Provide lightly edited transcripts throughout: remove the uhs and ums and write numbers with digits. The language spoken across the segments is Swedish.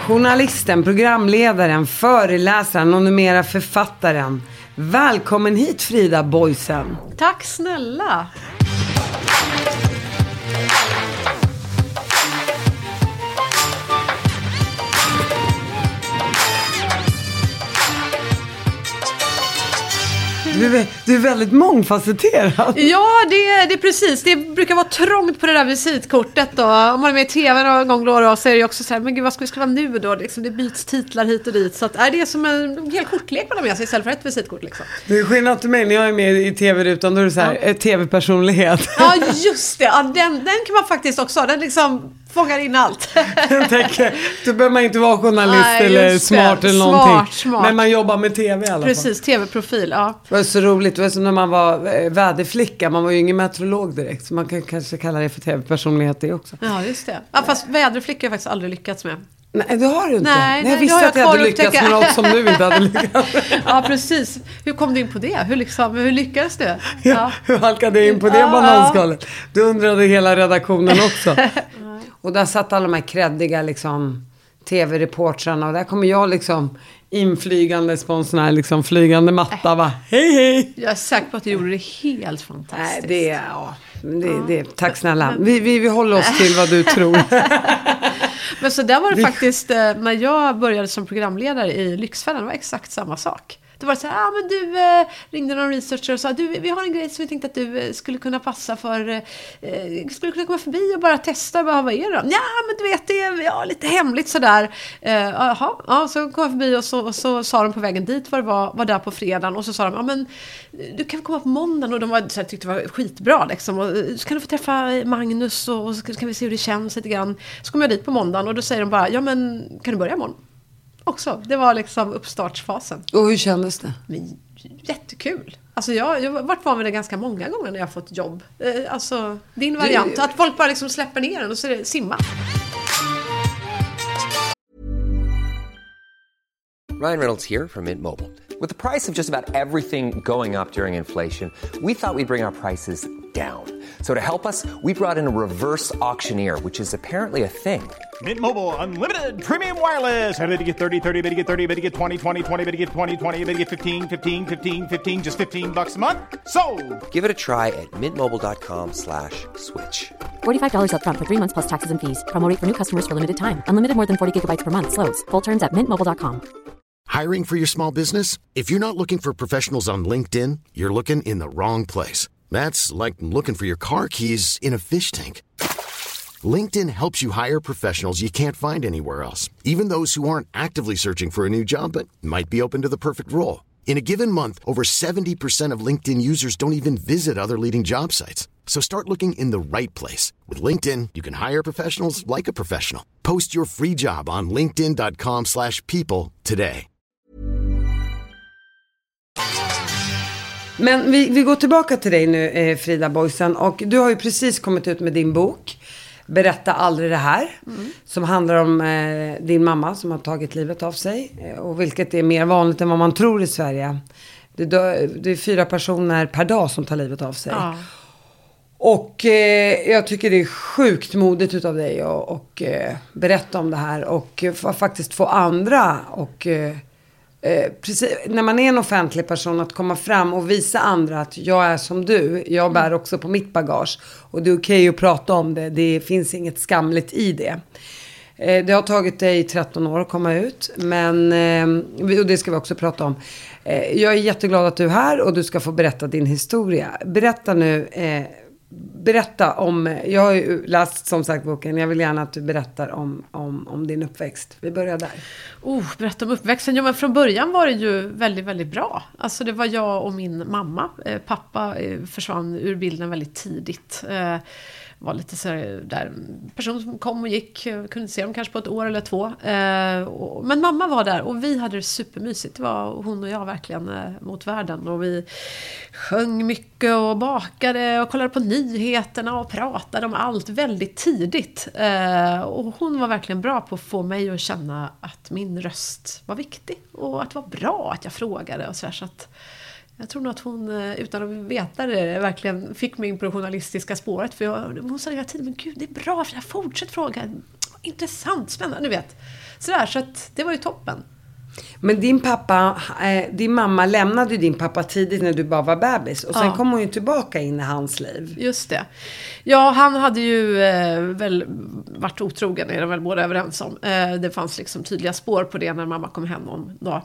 Journalisten, programledaren, föreläsaren och numera författaren. Välkommen hit, Frida Boisen. Tack snälla. Du är väldigt mångfacetterad. Ja, det är precis. Det brukar vara trångt på det där visitkortet då. Om man är med i tv någon gång då så är det också så här, men gud, vad ska vi skriva nu då? Liksom, det byts titlar hit och dit. Så att, det är som en hel kortlek man har med sig istället för ett visitkort. Liksom. Det är skillnad till mig när jag är med i tv-rutan. Då är det så här, tv-personlighet. Ja, just det. Ja, den kan man faktiskt också. Den liksom fångar in allt. Då behöver man inte vara journalist eller smart eller någonting. Smart. Men man jobbar med tv i alla fall. Precis, tv-profil, ja. Det var så roligt. Det var som när man var väderflicka. Man var ju ingen meteorolog direkt. Så man kan kanske kalla det för tv-personlighet det också. Ja, just det. Ja, fast väderflicka har jag faktiskt aldrig lyckats med. Nej, det har du inte. Nej, jag visste att jag hade lyckats med något som du inte hade lyckats. Ja, precis. Hur kom du in på det? Hur lyckades du? Ja. Hur halkade jag in på det bananskalet? Du undrade hela redaktionen också. Och där satt alla de här kreddiga liksom, tv-reportrarna. Och där kommer jag liksom inflygande på en sån här liksom, flygande matta. Va? Hej, hej! Jag är säker på att du gjorde det helt fantastiskt. Nej, tack snälla. Vi håller oss till vad du tror. Men så där var det faktiskt när jag började som programledare i Lyxfällan. Det var exakt samma sak. Det var så här, men du ringde någon researcher och sa, vi har en grej som vi tänkte att du skulle kunna passa för, skulle kunna komma förbi och bara testa, vad är det då? Ja, men du vet, det är lite hemligt sådär. Så kom jag förbi och så sa de på vägen dit var där på fredagen och så sa de, men du kan komma på måndagen, och de var, så här, tyckte det var skitbra liksom, och så kan du få träffa Magnus och så kan vi se hur det känns lite grann. Så kom jag dit på måndagen och då säger de bara, ja men kan du börja imorgon? Också. Det var liksom uppstartsfasen. Och hur kändes det? Men, jättekul. Alltså jag har varit van vid det ganska många gånger när jag har fått jobb. Alltså din variant. Att folk bara liksom släpper ner den och så är det simma. Ryan Reynolds here from Mint Mobile. With the price of just about everything going up during inflation, we thought we'd bring our prices down. So to help us, we brought in a reverse auctioneer, which is apparently a thing. Mint Mobile Unlimited Premium Wireless. How to get 30, 30, bit to get 30, bit to get 20, 20, 20, bit to get 20, 20, bit to get 15, 15, 15, 15, just $15 a month? Sold! Give it a try at mintmobile.com/switch. $45 up front for 3 months plus taxes and fees. Promo rate for new customers for limited time. Unlimited more than 40 gigabytes per month. Slows full terms at mintmobile.com. Hiring for your small business? If you're not looking for professionals on LinkedIn, you're looking in the wrong place. That's like looking for your car keys in a fish tank. LinkedIn helps you hire professionals you can't find anywhere else, even those who aren't actively searching for a new job but might be open to the perfect role. In a given month, over 70% of LinkedIn users don't even visit other leading job sites. So start looking in the right place. With LinkedIn, you can hire professionals like a professional. Post your free job on linkedin.com/people today. Men vi går tillbaka till dig nu, Frida Boisen. Och du har ju precis kommit ut med din bok Berätta aldrig det här. Som handlar om din mamma som har tagit livet av sig. Och vilket är mer vanligt än vad man tror i Sverige. Det är 4 personer per dag som tar livet av sig. Ja. Och jag tycker det är sjukt modigt utav dig och berätta om det här. Och faktiskt få andra och... precis, när man är en offentlig person att komma fram och visa andra att jag är som du, jag bär också på mitt bagage och det är okej att prata om det, det finns inget skamligt i det. Det har tagit dig 13 år att komma ut, men och det ska vi också prata om. Jag är jätteglad att du är här och du ska få berätta din historia. Berätta nu, berätta om, jag har ju läst som sagt boken, jag vill gärna att du berättar om din uppväxt. Vi börjar där. Berätta om uppväxten. Ja, men från början var det ju väldigt, väldigt bra. Alltså det var jag och min mamma. Pappa försvann ur bilden väldigt tidigt. Var lite så där person som kom och gick, kunde se dem kanske på ett år eller 2. Men mamma var där och vi hade det supermysigt. Det var hon och jag verkligen mot världen. Och vi sjöng mycket och bakade och kollade på nyheterna och pratade om allt väldigt tidigt. Och hon var verkligen bra på att få mig att känna att min röst var viktig. Och att det var bra att jag frågade och så att jag tror nog att hon, utan att veta det, verkligen fick mig in på det journalistiska spåret. För hon sa hela tiden, men gud, det är bra, för jag fortsätter fråga. intressant, spännande, du vet. Sådär, så att det var ju toppen. Men din mamma lämnade ju din pappa tidigt när du bara var bebis. Och sen kom hon ju tillbaka in i hans liv. Just det. Ja, han hade ju väl varit otrogen, är de väl båda överens om. Det fanns liksom tydliga spår på det när mamma kom hem någon dag.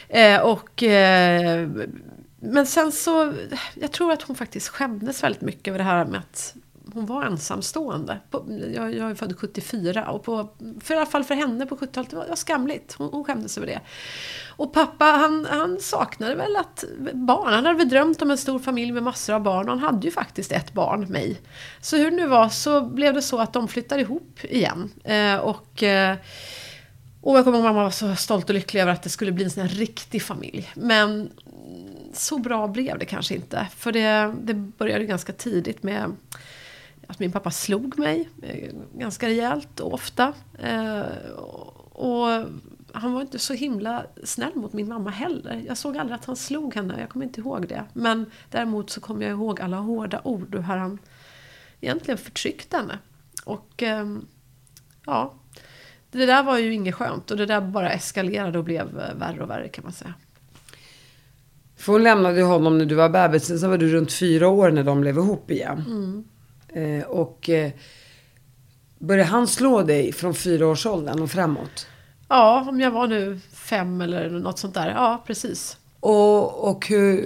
Men sen så, jag tror att hon faktiskt skämdes väldigt mycket över det här med att hon var ensamstående. Jag är född 74 och för i alla fall för henne på 70-talet, det var skamligt. Hon skämdes över det. Och pappa, han saknade väl att barn. Han hade väl drömt om en stor familj med massor av barn. Han hade ju faktiskt ett barn, mig. Så hur det nu var så blev det så att de flyttade ihop igen. Och jag kommer ihåg att mamma var så stolt och lycklig över att det skulle bli en sån här riktig familj. Men så bra blev det kanske inte. För det började ganska tidigt med att min pappa slog mig ganska rejält och ofta. Och han var inte så himla snäll mot min mamma heller. Jag såg aldrig att han slog henne, jag kommer inte ihåg det. Men däremot så kommer jag ihåg alla hårda ord och hur han egentligen förtryckte henne. Och ja, det där var ju inget skönt. Och det där bara eskalerade och blev värre och värre, kan man säga. För hon lämnade honom när du var bebis. Sen så var du runt 4 år när de blev ihop igen. Började han slå dig från 4-årsåldern och framåt? Ja, om jag var nu 5 eller något sånt där. Ja, precis. Och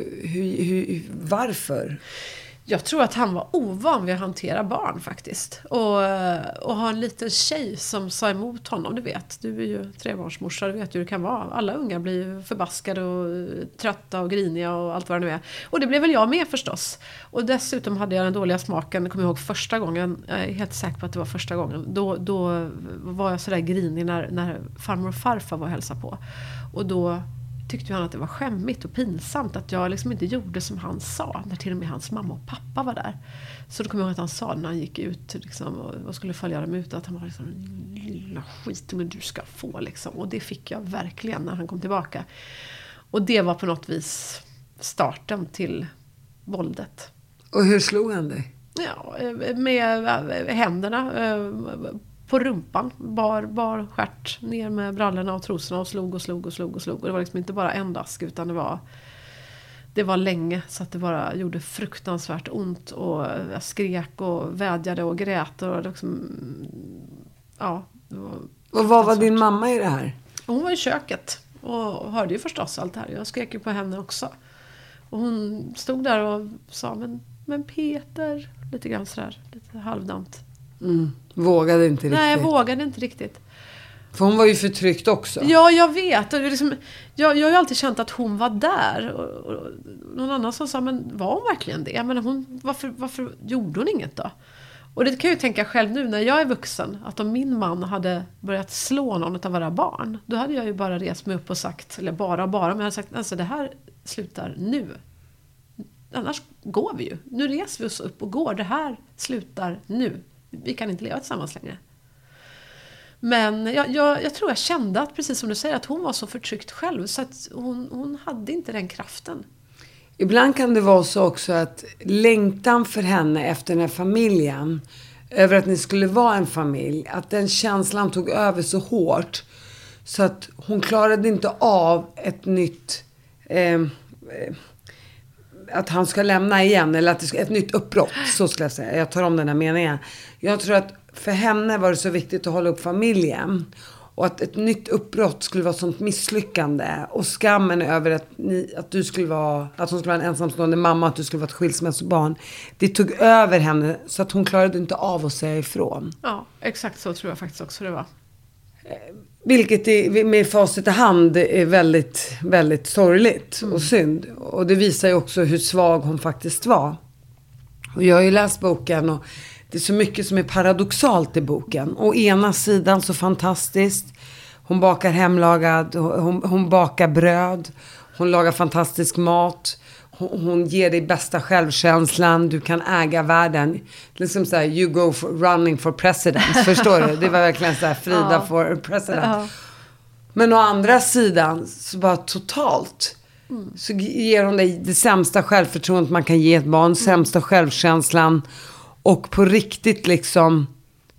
varför? Jag tror att han var ovan vid att hantera barn faktiskt. Och ha en liten tjej som sa emot honom, du vet. Du är ju 3-barnsmorsa, du vet hur det kan vara. Alla unga blir ju förbaskade och trötta och griniga och allt vad det nu är. Och det blev väl jag med förstås. Och dessutom hade jag den dåliga smaken, jag kommer ihåg första gången, jag är helt säker på att det var första gången. Då var jag sådär grinig när farmor och farfar var och hälsade på. Och då tyckte han att det var skämmigt och pinsamt att jag liksom inte gjorde som han sa, när till och med hans mamma och pappa var där. Så då kom jag ihåg att han sa när han gick ut liksom, och skulle följa dem ut, att han var liksom, lilla skitungen du ska få liksom. Och det fick jag verkligen när han kom tillbaka. Och det var på något vis starten till våldet. Och hur slog han dig? Ja, med händerna på rumpan, bar skärt ner med brallorna och trosorna och slog. Och det var liksom inte bara en dask, utan det var länge, så att det bara gjorde fruktansvärt ont. Och jag skrek och vädjade och grät. Och liksom, ja, det var. Och vad var din mamma i det här? Hon var i köket och hörde ju förstås allt det här. Jag skrek ju på henne också. Och hon stod där och sa, men Peter, lite grann sådär, lite halvdant. Vågade inte riktigt. Nej, jag vågade inte riktigt. För hon var ju förtryckt också. Ja, jag vet. Och liksom, jag har ju alltid känt att hon var där. Och någon annan som sa, men var hon verkligen det? Men varför gjorde hon inget då? Och det kan jag ju tänka själv nu när jag är vuxen. Att om min man hade börjat slå någon av våra barn, då hade jag ju bara rest mig upp och sagt, eller bara, men jag hade sagt, alltså det här slutar nu. Annars går vi ju. Nu reser vi oss upp och går. Det här slutar nu. Vi kan inte leva tillsammans längre. Men jag tror jag kände att, precis som du säger, att hon var så förtryckt själv. Så att hon hade inte den kraften. Ibland kan det vara så också att längtan för henne efter den här familjen, över att ni skulle vara en familj, att den känslan tog över så hårt. Så att hon klarade inte av ett nytt... att han ska lämna igen, eller att det ska, ett nytt uppbrott, så skulle jag säga. Jag tar om den här meningen. Jag tror att för henne var det så viktigt att hålla upp familjen, och att ett nytt uppbrott skulle vara sånt misslyckande, och skammen över att hon skulle vara en ensamstående mamma, att du skulle vara ett skilsmässobarn, det tog över henne, så att hon klarade inte av att säga ifrån. Ja, exakt så tror jag faktiskt också det var. Vilket med facit i hand är väldigt, väldigt sorgligt och synd. Och det visar ju också hur svag hon faktiskt var. Och jag har ju läst boken, och det är så mycket som är paradoxalt i boken. Å ena sidan så fantastiskt. Hon bakar hemlagad, hon bakar bröd. Hon lagar fantastisk mat. Hon ger dig bästa självkänslan. Du kan äga världen. Liksom så här, you go running for president. Förstår du? Det var verkligen så här, Frida for president. Men å andra sidan så bara totalt. Så ger hon dig det sämsta självförtroendet man kan ge ett barn. Sämsta självkänslan. Och på riktigt liksom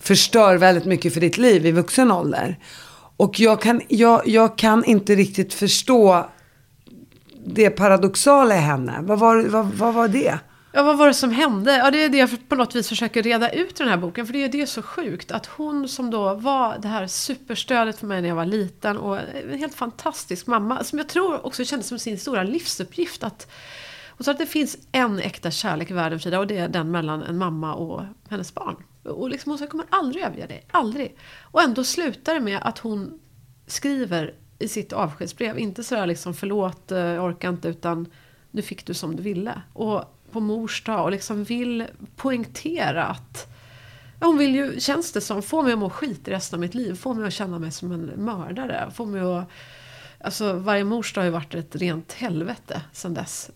förstör väldigt mycket för ditt liv i vuxen ålder. Och jag kan inte riktigt förstå det paradoxala i henne. Vad var det? Ja, vad var det som hände? Ja, det är det jag på något vis försöker reda ut i den här boken. För det är så sjukt att hon som då var det här superstödet för mig när jag var liten och en helt fantastisk mamma, som jag tror också kände som sin stora livsuppgift och så att det finns en äkta kärlek i världen, Frida, och det är den mellan en mamma och hennes barn. Och liksom hon kommer aldrig överge det, aldrig. Och ändå slutar det med att hon skriver i sitt avskedsbrev, inte så där liksom förlåt, jag orkar inte, utan nu fick du som du ville. Och på mors dag och liksom vill poängtera att hon vill ju, känns det som, få mig att må skit i resten av mitt liv, få mig att känna mig som en mördare, få mig att, alltså varje mors dag har ju varit ett rent helvete sedan dess,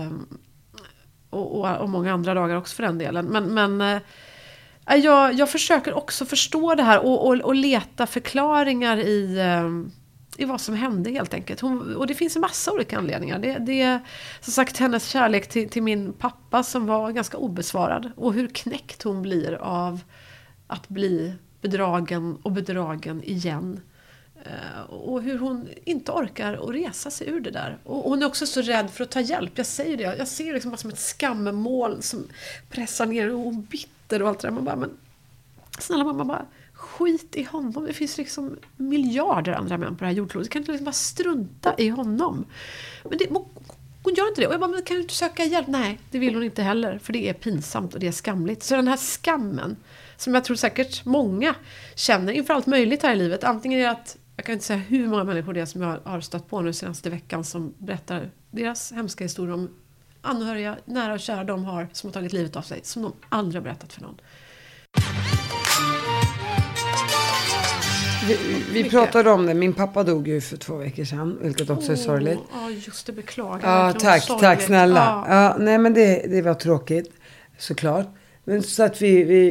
och många andra dagar också för den delen, men jag försöker också förstå det här och leta förklaringar i vad som hände helt enkelt. Och det finns en massa olika anledningar. Det är som sagt hennes kärlek till min pappa som var ganska obesvarad. Och hur knäckt hon blir av att bli bedragen igen. Och hur hon inte orkar att resa sig ur det där. Och hon är också så rädd för att ta hjälp. Jag säger det. Jag ser det liksom bara som ett skammål som pressar ner, och bitter och allt det där. Man bara, men snälla mamma, bara skit i honom. Det finns liksom miljarder andra män på det här jordklotet. Du kan inte liksom bara strunta i honom. Men hon gör inte det. Och jag bara, men kan du inte söka hjälp? Nej, det vill hon inte heller. För det är pinsamt och det är skamligt. Så den här skammen, som jag tror säkert många känner inför allt möjligt här i livet. Antingen är det att, jag kan inte säga hur många människor det är som jag har stött på nu senaste veckan som berättar deras hemska historier om anhöriga, nära och kära de har som har tagit livet av sig. Som de aldrig har berättat för någon. Vi pratade om det. Min pappa dog ju för 2 veckor sedan, vilket också är sorgligt. Ja, just det, beklagar. Ja, tack snälla. Ja, nej, men det var tråkigt, såklart. Men så att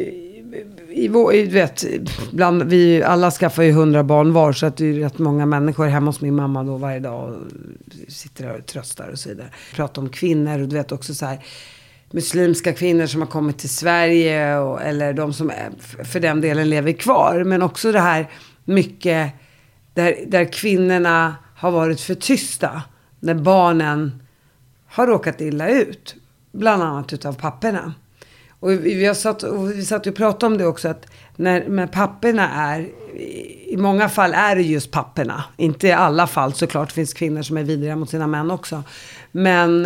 vi vet, vi alla skaffar ju 100 barn var, så att det är rätt många människor hemma hos min mamma då varje dag och sitter där och tröstar och så vidare. Pratar om kvinnor och du vet också så här, muslimska kvinnor som har kommit till Sverige eller de som för den delen lever kvar, men också det här mycket där kvinnorna har varit för tysta när barnen har råkat illa ut, bland annat utav papporna. Och vi satt och pratade om det också, att när papporna är, i många fall är det just papporna, inte i alla fall, såklart finns kvinnor som är vidriga mot sina män också, men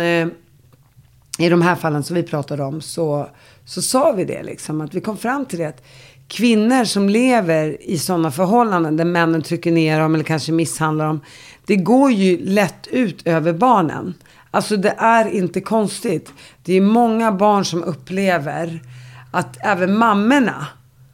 i de här fallen som vi pratade om så sa vi det liksom, att vi kom fram till det, att kvinnor som lever i sådana förhållanden där männen trycker ner dem eller kanske misshandlar dem, det går ju lätt ut över barnen. Alltså det är inte konstigt. Det är många barn som upplever att även mammorna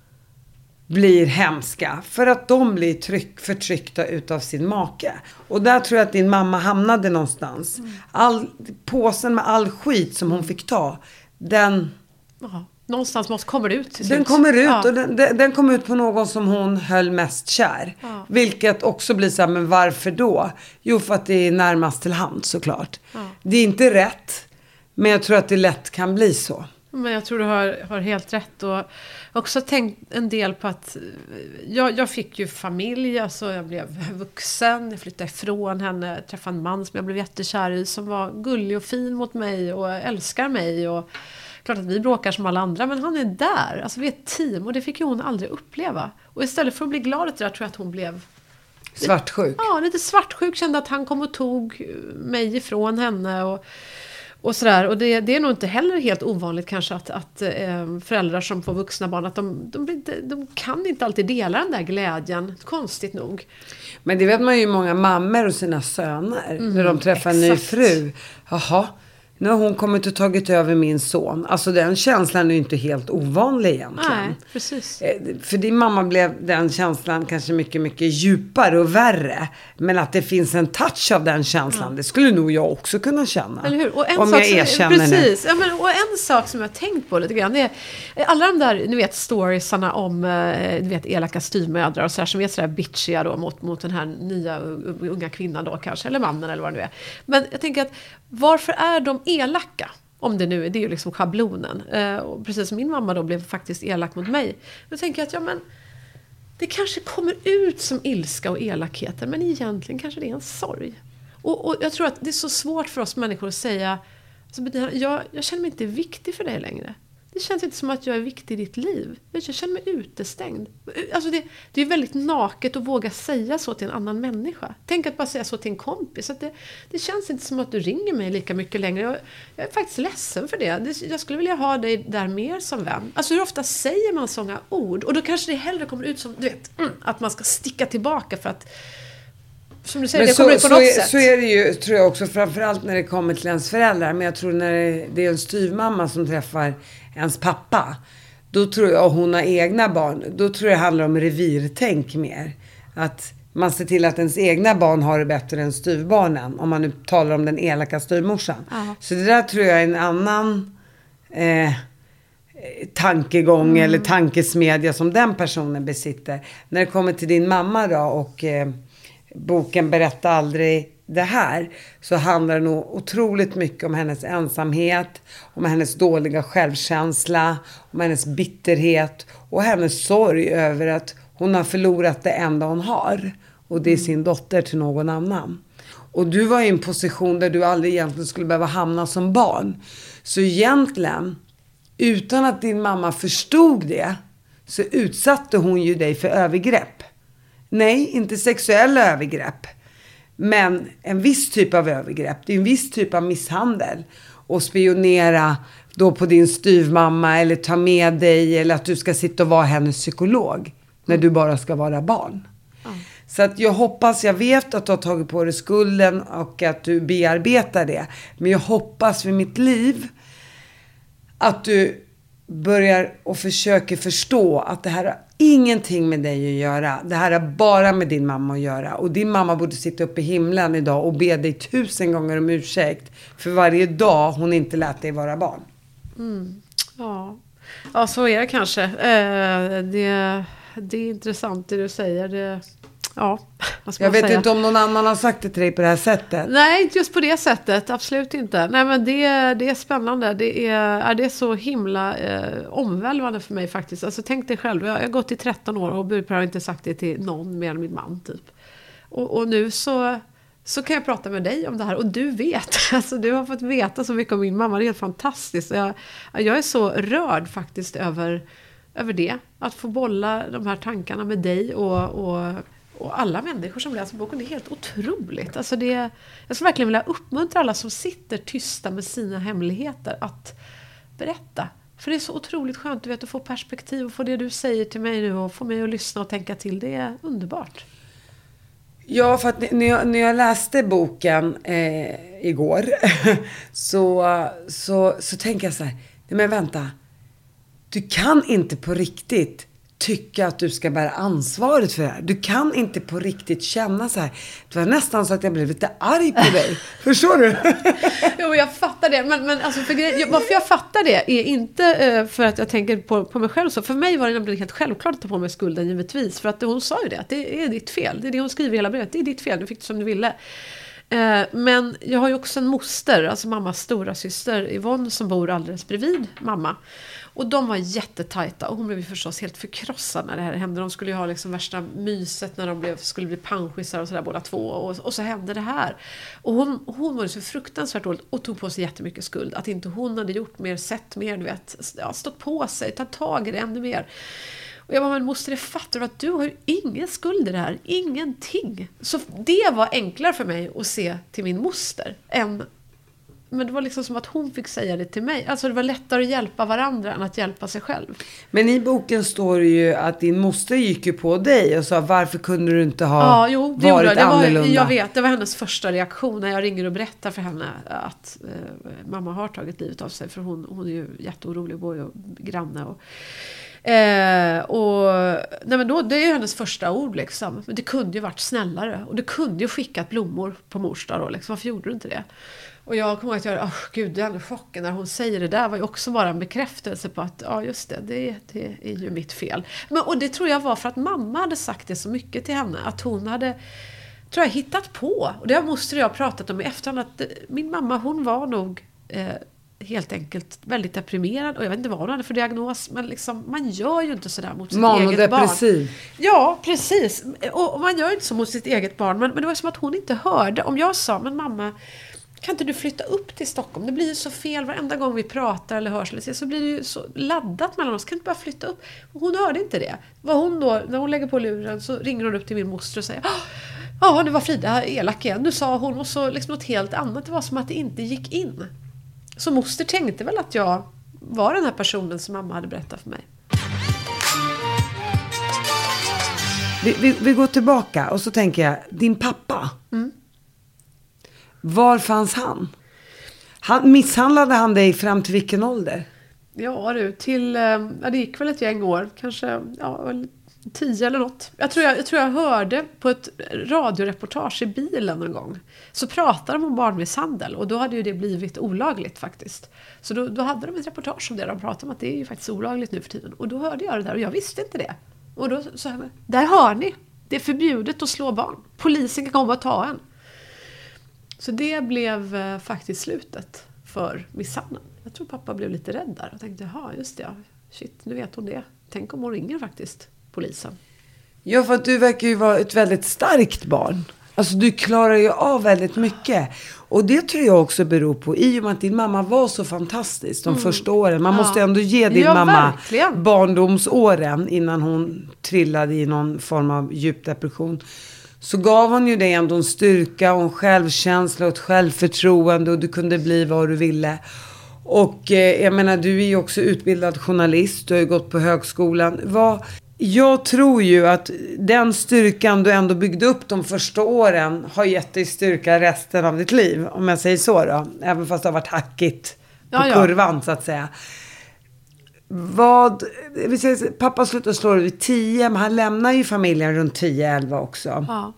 blir hemska för att de blir förtryckta utav sin make. Och där tror jag att din mamma hamnade någonstans. Påsen med all skit som hon fick ta, den... Aha. Någonstans kommer det ut. Den kommer ut, ja. Och den kom ut på någon som hon höll mest kär. Ja. Vilket också blir så här, men varför då? Jo, för att det är närmast till hand, såklart. Ja. Det är inte rätt, men jag tror att det lätt kan bli så. Men jag tror du har helt rätt. Och också tänkt en del på att jag fick ju familj, alltså jag blev vuxen, jag flyttade ifrån henne, träffade en man som jag blev jättekär i, som var gullig och fin mot mig och älskar mig, och klart att vi bråkar som alla andra, men han är där. Alltså vi är ett team, och det fick ju hon aldrig uppleva. Och istället för att bli glad åt det där, tror jag att hon blev svartsjuk. Ja, lite svartsjuk. Kände att han kom och tog mig ifrån henne och sådär. Och det är nog inte heller helt ovanligt kanske att föräldrar som får vuxna barn, att de kan inte alltid dela den där glädjen, konstigt nog. Men det vet man ju många mammor och sina söner när de träffar en ny fru. Jaha, nu har hon kommit och tagit över min son. Alltså den känslan är ju inte helt ovanlig egentligen. Nej, precis. För din mamma blev den känslan kanske mycket, mycket djupare och värre. Men att det finns en touch av den känslan, det skulle nog jag också kunna känna. Eller hur? Och en om sak jag erkänner precis. Ja, men, och en sak som jag har tänkt på lite grann, det är alla de där, ni vet, storiesarna om ni vet, elaka styvmödrar och så här, som är sådär bitchiga då mot den här nya unga kvinnan då kanske, eller mannen eller vad det nu är. Men jag tänker att varför är de elaka? Om det nu är, det är ju liksom schablonen. Och precis som min mamma då blev faktiskt elak mot mig. Då tänker jag att det kanske kommer ut som ilska och elakheter, men egentligen kanske det är en sorg. Och jag tror att det är så svårt för oss människor att säga, alltså, jag känner mig inte viktig för dig längre. Det känns inte som att jag är viktig i ditt liv. Jag känner mig utestängd. Alltså det är väldigt naket att våga säga så till en annan människa. Tänk att bara säga så till en kompis. Att det känns inte som att du ringer mig lika mycket längre. Jag är faktiskt ledsen för det. Jag skulle vilja ha dig där mer som vän. Alltså hur ofta säger man sådana ord? Och då kanske det hellre kommer ut som, du vet, att man ska sticka tillbaka för att, som du säger, det kommer ut på något sätt. Så är det ju, tror jag också, framförallt när det kommer till ens föräldrar. Men jag tror när det är en styvmamma som träffar ens pappa, då tror jag hon har egna barn. Då tror jag det handlar om revirtänk mer. Att man ser till att ens egna barn har det bättre än styvbarnen. Om man nu talar om den elaka styvmorsan. Så det där tror jag är en annan tankegång eller tankesmedja som den personen besitter. När det kommer till din mamma då och boken Berätta aldrig det här, så handlar det nog otroligt mycket om hennes ensamhet, om hennes dåliga självkänsla, om hennes bitterhet och hennes sorg över att hon har förlorat det enda hon har, och det är sin dotter till någon annan. Och du var i en position där du aldrig egentligen skulle behöva hamna som barn. Så egentligen, utan att din mamma förstod det, så utsatte hon ju dig för övergrepp. Nej, inte sexuella övergrepp. Men en viss typ av övergrepp. Det är en viss typ av misshandel. Och spionera då på din styvmamma, eller ta med dig, eller att du ska sitta och vara hennes psykolog när du bara ska vara barn. Så att jag vet att du har tagit på dig skulden och att du bearbetar det. Men jag hoppas för mitt liv att du börjar och försöker förstå att det här har ingenting med dig att göra. Det här har bara med din mamma att göra. Och din mamma borde sitta uppe i himlen idag och be dig 1000 gånger om ursäkt för varje dag hon inte lät dig vara barn. Ja, så är det kanske. Det är intressant det du säger. Ja, vad ska jag man vet säga? inte om någon annan har sagt det till dig på det här sättet. Nej, inte just på det sättet. Absolut inte. Nej, men det är spännande. Det är så himla omvälvande för mig faktiskt. Alltså tänk dig själv. Jag har gått i 13 år och har inte sagt det till någon mer än min man typ. Och nu så kan jag prata med dig om det här. Och du vet. Alltså du har fått veta så mycket om min mamma. Det är helt fantastiskt. Jag är så rörd faktiskt över det. Att få bolla de här tankarna med dig och alla människor som läser boken. Det är helt otroligt. Alltså jag skulle verkligen vilja uppmuntra alla som sitter tysta med sina hemligheter att berätta. För det är så otroligt skönt, du vet, att få perspektiv och få det du säger till mig nu och få mig att lyssna och tänka till. Det är underbart. Ja, för att när jag läste boken igår så tänker jag så här, nej men vänta. Du kan inte på riktigt tycka att du ska bära ansvaret för det här. Du kan inte på riktigt känna så här. Det var nästan så att jag blev lite arg på dig. Förstår du? Jo, jag fattar det. Men alltså varför jag fattar det är inte för att jag tänker på mig själv. Så för mig var det nämligen helt självklart att ta på mig skulden givetvis. För att hon sa ju det. Att det är ditt fel. Det är det hon skriver i hela brevet. Det är ditt fel. Du fick det som du ville. Men jag har ju också en moster. Alltså mammas stora syster Yvonne som bor alldeles bredvid mamma. Och de var jättetajta och hon blev ju förstås helt förkrossad när det här hände. De skulle ju ha liksom värsta myset när de skulle bli panschisar och sådär båda två. Och så hände det här. Och hon var ju så fruktansvärt dåligt och tog på sig jättemycket skuld. Att inte hon hade gjort mer, sett mer, du vet. Stått på sig, tagit tag i det ännu mer. Och jag bara, men måste det fatta att du har ju ingen skuld i det här. Ingenting. Så det var enklare för mig att se till min moster än... Men det var liksom som att hon fick säga det till mig. Alltså det var lättare att hjälpa varandra än att hjälpa sig själv. Men i boken står det ju att din moster gick ju på dig och sa, varför kunde du inte ha varit annorlunda? Jag vet, det var hennes första reaktion när jag ringer och berättar för henne att mamma har tagit livet av sig. För hon är ju jätteorolig, bor ju granne nej men då, det är ju hennes första ord liksom. Men det kunde ju varit snällare. Och det kunde ju skickat blommor på mors dag då liksom. Varför gjorde du inte det? Och jag kommer ihåg att gud, den chocken när hon säger det där var ju också bara en bekräftelse på att ja just det är ju mitt fel. Och det tror jag var för att mamma hade sagt det så mycket till henne. Att hon hade, tror jag, hittat på. Och det måste jag ha pratat om i efterhand. Att min mamma, hon var nog helt enkelt väldigt deprimerad. Och jag vet inte vad hon hade för diagnos. Men liksom, man gör ju inte sådär mot sitt eget barn. Manodepressiv. Ja, precis. Och man gör ju inte så mot sitt eget barn. Men det var som att hon inte hörde. Om jag sa, men mamma, kan inte du flytta upp till Stockholm? Det blir ju så fel varenda gång vi pratar eller hörs eller så blir det ju så laddat mellan oss. Kan du inte bara flytta upp? Och hon hörde inte det. Vad hon då, när hon lägger på luren så ringer hon upp till min moster och säger ja, nu var Frida elak igen. Nu sa hon och så liksom något helt annat. Det var som att det inte gick in. Så moster tänkte väl att jag var den här personen som mamma hade berättat för mig. Vi går tillbaka och så tänker jag, din pappa. Var fanns han? Misshandlade han dig fram till vilken ålder? Ja du, det gick väl ett gäng år. Kanske 10 eller något. Jag tror jag hörde på ett radioreportage i bilen någon gång. Så pratade de om barnmisshandel. Och då hade ju det blivit olagligt faktiskt. Så då hade de ett reportage om det. De pratade om att det är ju faktiskt olagligt nu för tiden. Och då hörde jag det där och jag visste inte det. Och då sa jag, där hör ni. Det är förbjudet att slå barn. Polisen kan komma och ta en. Så det blev faktiskt slutet för misshandeln. Jag tror pappa blev lite rädd där. Och tänkte, jaha just det. Shit, nu vet hon det. Tänk om hon ringer faktiskt polisen. Ja, för att du verkar ju vara ett väldigt starkt barn. Alltså du klarar ju av väldigt mycket. Och det tror jag också beror på, i och med att din mamma var så fantastisk de första åren. Man måste ändå ge din mamma verkligen. Barndomsåren innan hon trillade i någon form av djup depression. Så gav hon ju dig ändå en styrka och en självkänsla och ett självförtroende och du kunde bli vad du ville. Och jag menar, du är ju också utbildad journalist, du har ju gått på högskolan. Jag tror ju att den styrkan du ändå byggde upp de första åren har gett dig styrka resten av ditt liv, om jag säger så då. Även fast det har varit hackigt på kurvan så att säga. Vi säger, pappa slutade slå vid 10, men han lämnar ju familjen runt 10-11 också. Ja.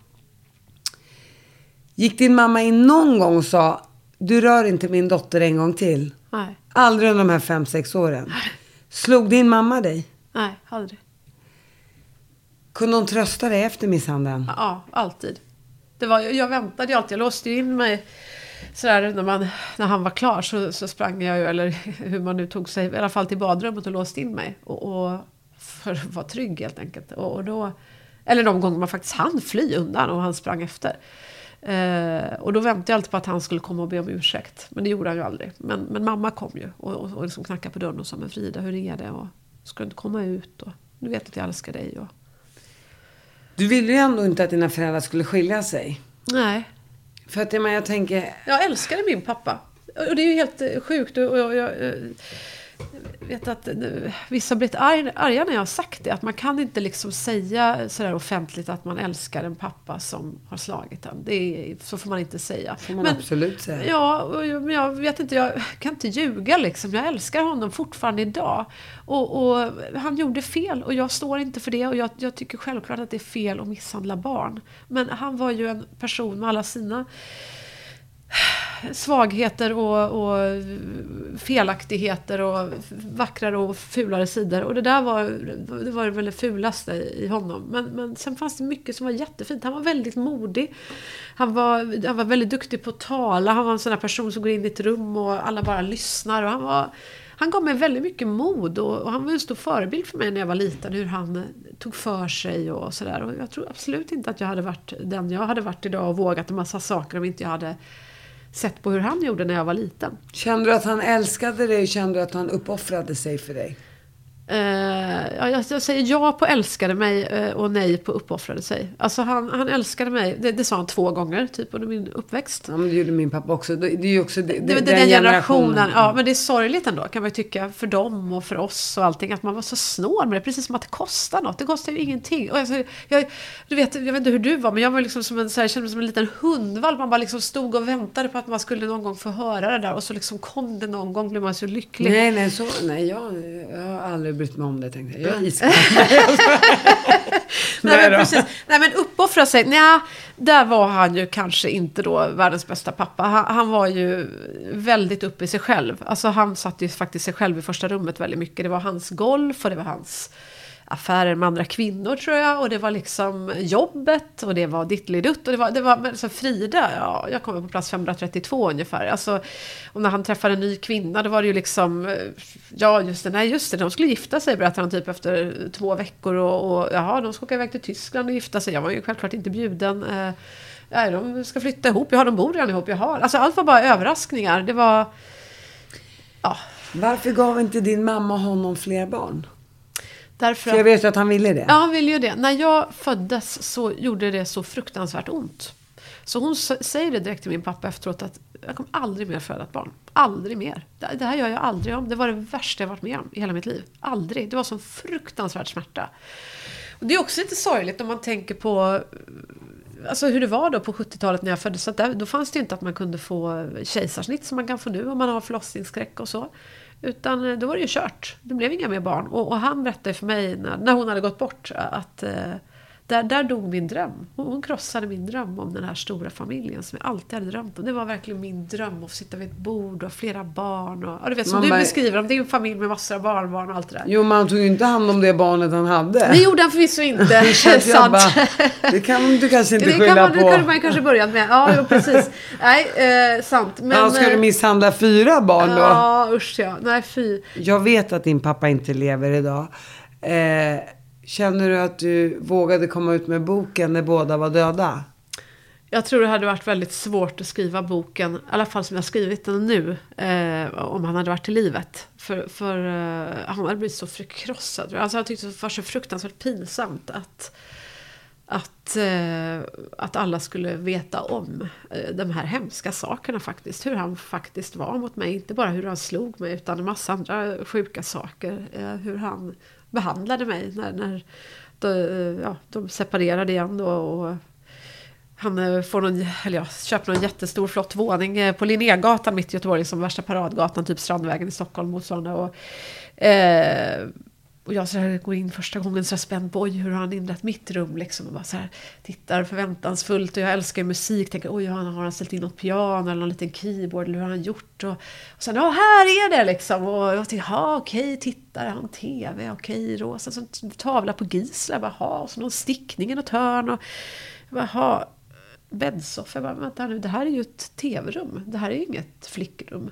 Gick din mamma in någon gång och sa, du rör inte min dotter en gång till? Nej. Aldrig under de här 5-6 åren. Slog din mamma dig? Nej, aldrig. Kunde hon trösta dig efter misshandeln? Ja, alltid. Jag väntade ju alltid. Jag låste in mig sådär när han var klar så sprang jag ju, eller hur man nu tog sig, i alla fall till badrummet och låste in mig. Och för att vara trygg helt enkelt. Och då, eller de gånger man faktiskt hann fly undan och han sprang efter. Och då väntade jag alltid på att han skulle komma och be om ursäkt. Men det gjorde han ju aldrig. Men mamma kom ju och liksom knackade på dörren och sa, men Frida, hur är det? Och ska du inte komma ut? Och du vet att jag älskar dig. Och... Du ville ju ändå inte att dina föräldrar skulle skilja sig. Nej. För att jag tänker... Jag älskade min pappa. Och det är ju helt sjukt. Och jag vet att vissa har blivit arga när jag har sagt det. Att man kan inte liksom säga sådär offentligt att man älskar en pappa som har slagit en. Så får man inte säga. Får man absolut säga. Ja, men jag vet inte, jag kan inte ljuga liksom. Jag älskar honom fortfarande idag. Och han gjorde fel och jag står inte för det. Och jag tycker självklart att det är fel att misshandla barn. Men han var ju en person med alla sina svagheter och felaktigheter och vackrare och fulare sidor. Och det var väl det fulaste i honom. Men sen fanns det mycket som var jättefint. Han var väldigt modig. Han var väldigt duktig på att tala. Han var en sån här person som går in i ett rum och alla bara lyssnar. Och han gav mig väldigt mycket mod och han var en stor förebild för mig när jag var liten. Hur han tog för sig och sådär. Och jag tror absolut inte att jag hade varit den jag hade varit idag och vågat en massa saker om inte jag hade sett på hur han gjorde när jag var liten. Kände du att han älskade dig och kände du att han uppoffrade sig för dig? Jag säger ja på älskade mig och nej på uppoffrade sig. Alltså han älskade mig. Det sa han 2 gånger typ under min uppväxt. Ja, men det gjorde min pappa också. Det är ju också den generationen. Ja, men det är sorgligt ändå kan man ju tycka för dem och för oss och allting att man var så snål med det. Precis som att det kostar något. Det kostar ju ingenting. Och alltså, jag vet inte hur du var, men jag var liksom som kände mig som en liten hundvalp. Man bara liksom stod och väntade på att man skulle någon gång få höra det där och så liksom kom det någon gång, blev man så lycklig. Nej, jag har aldrig brytt mig om det, tänkte jag. Jag är iskall. Nej, men precis. Nej, men uppoffra sig. Nej, där var han ju kanske inte då världens bästa pappa. Han var ju väldigt uppe i sig själv. Alltså han satt ju faktiskt sig själv i första rummet väldigt mycket. Det var hans golf och det var hans affärer med andra kvinnor tror jag. Och det var liksom jobbet och det var dittelidutt. Och det var men så Frida, ja, jag kommer på plats 532 ungefär. Alltså, och när han träffade en ny kvinna, då var det ju liksom, ja just det, de skulle gifta sig, berättade han typ efter 2 veckor. Och jaha, de ska åka iväg till Tyskland och gifta sig. Jag var ju självklart inte bjuden. Nej, de ska flytta ihop. De bor redan ihop. Alltså allt var bara överraskningar. Det var, ja. Varför gav inte din mamma honom fler barn? Därför för jag vet att han ville det. Ja, han ville ju det. När jag föddes så gjorde det så fruktansvärt ont. Så hon säger det direkt till min pappa efteråt att jag kommer aldrig mer föda ett barn. Aldrig mer. Det här gör jag aldrig om. Det var det värsta jag varit med om i hela mitt liv. Aldrig. Det var så fruktansvärt smärta. Och det är också lite sorgligt om man tänker på alltså hur det var då på 70-talet när jag föddes. Så då fanns det ju inte att man kunde få kejsarsnitt som man kan få nu om man har förlossningsskräck och så. Utan då var det ju kört. Det blev inga mer barn. Och han berättade för mig när hon hade gått bort att där dog min dröm. Hon krossade min dröm om den här stora familjen som jag alltid hade drömt om. Det var verkligen min dröm att sitta vid ett bord och flera barn. Och du vet, som du beskriver om din familj med massor av barnbarn och allt det där. Jo, man tog ju inte hand om det barnet han hade. Det gjorde han förvisso inte. Sant. Det kan du kanske inte skylla på. Det kunde man kanske börjat med. Ja, jo, precis. Nej, sant. Men, ja, ska du misshandla 4 barn då? Ja, usch ja. Nej, fy. Jag vet att din pappa inte lever idag. Känner du att du vågade komma ut med boken när båda var döda? Jag tror det hade varit väldigt svårt att skriva boken, i alla fall som jag skrivit den nu, om han hade varit i livet. För han hade blivit så förkrossad. Alltså jag tyckte det var så fruktansvärt pinsamt att alla skulle veta om de här hemska sakerna faktiskt. Hur han faktiskt var mot mig. Inte bara hur han slog mig utan en massa andra sjuka saker. Hur han behandlade mig när de separerade igen då, och han får köper någon jättestor flott våning på Linnégatan mitt i Göteborg som värsta paradgatan, typ Strandvägen i Stockholm motsvarande. Och jag så här går in första gången så här spänd på hur han inrett mitt rum liksom, och bara så här tittar förväntansfullt, och jag älskar ju musik, tänker har han ställt in något piano eller någon liten keyboard eller hur har han gjort, och sen här är det liksom, och jag tänkte okej, tittar han tv, okej, rosa så tavla på Gisla, bara och så någon stickning i något hörn, och jag bara bäddsoffa, jag bara vänta nu, det här är ju ett tv-rum, det här är ju inget flickrum.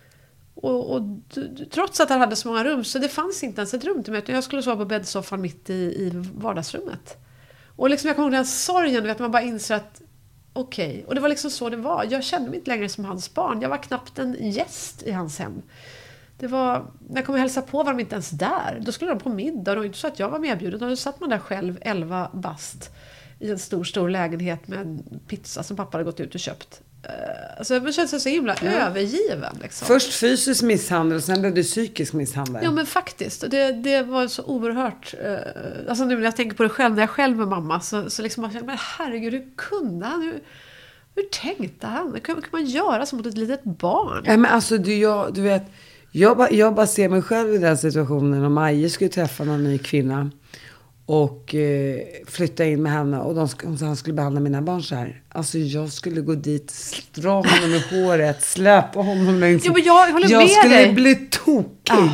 Och trots att han hade så många rum så det fanns inte ens ett rum till mig, utan jag skulle sova på bäddsoffan mitt i vardagsrummet. Och liksom jag kommer ihåg den sorgen, vet man bara inser att okej. Och det var liksom så det var. Jag kände mig inte längre som hans barn. Jag var knappt en gäst i hans hem. Det var, när jag kom och hälsa på var de inte ens där. Då skulle de på middag, och det var inte så att jag var medbjuden. Då satt man där själv 11 bast i en stor lägenhet med en pizza som pappa hade gått ut och köpt. Alltså jag kände sig så himla övergiven liksom. Först fysisk misshandel, sen blev det psykisk misshandel. Ja, men faktiskt. Det var så oerhört alltså nu när jag tänker på det själv, när jag själv är mamma, så liksom jag känner, men herregud, hur kunde han? Hur tänkte han? Hur kan man göra som mot ett litet barn? Ja, men alltså du vet, jag bara ser mig själv i den situationen om Maje skulle träffa någon ny kvinna och flytta in med henne, och han skulle behandla mina barn så här. Alltså jag skulle gå dit, dra honom i håret, släpa honom längs. Jo, men jag håller med dig. Jag skulle bli tokig.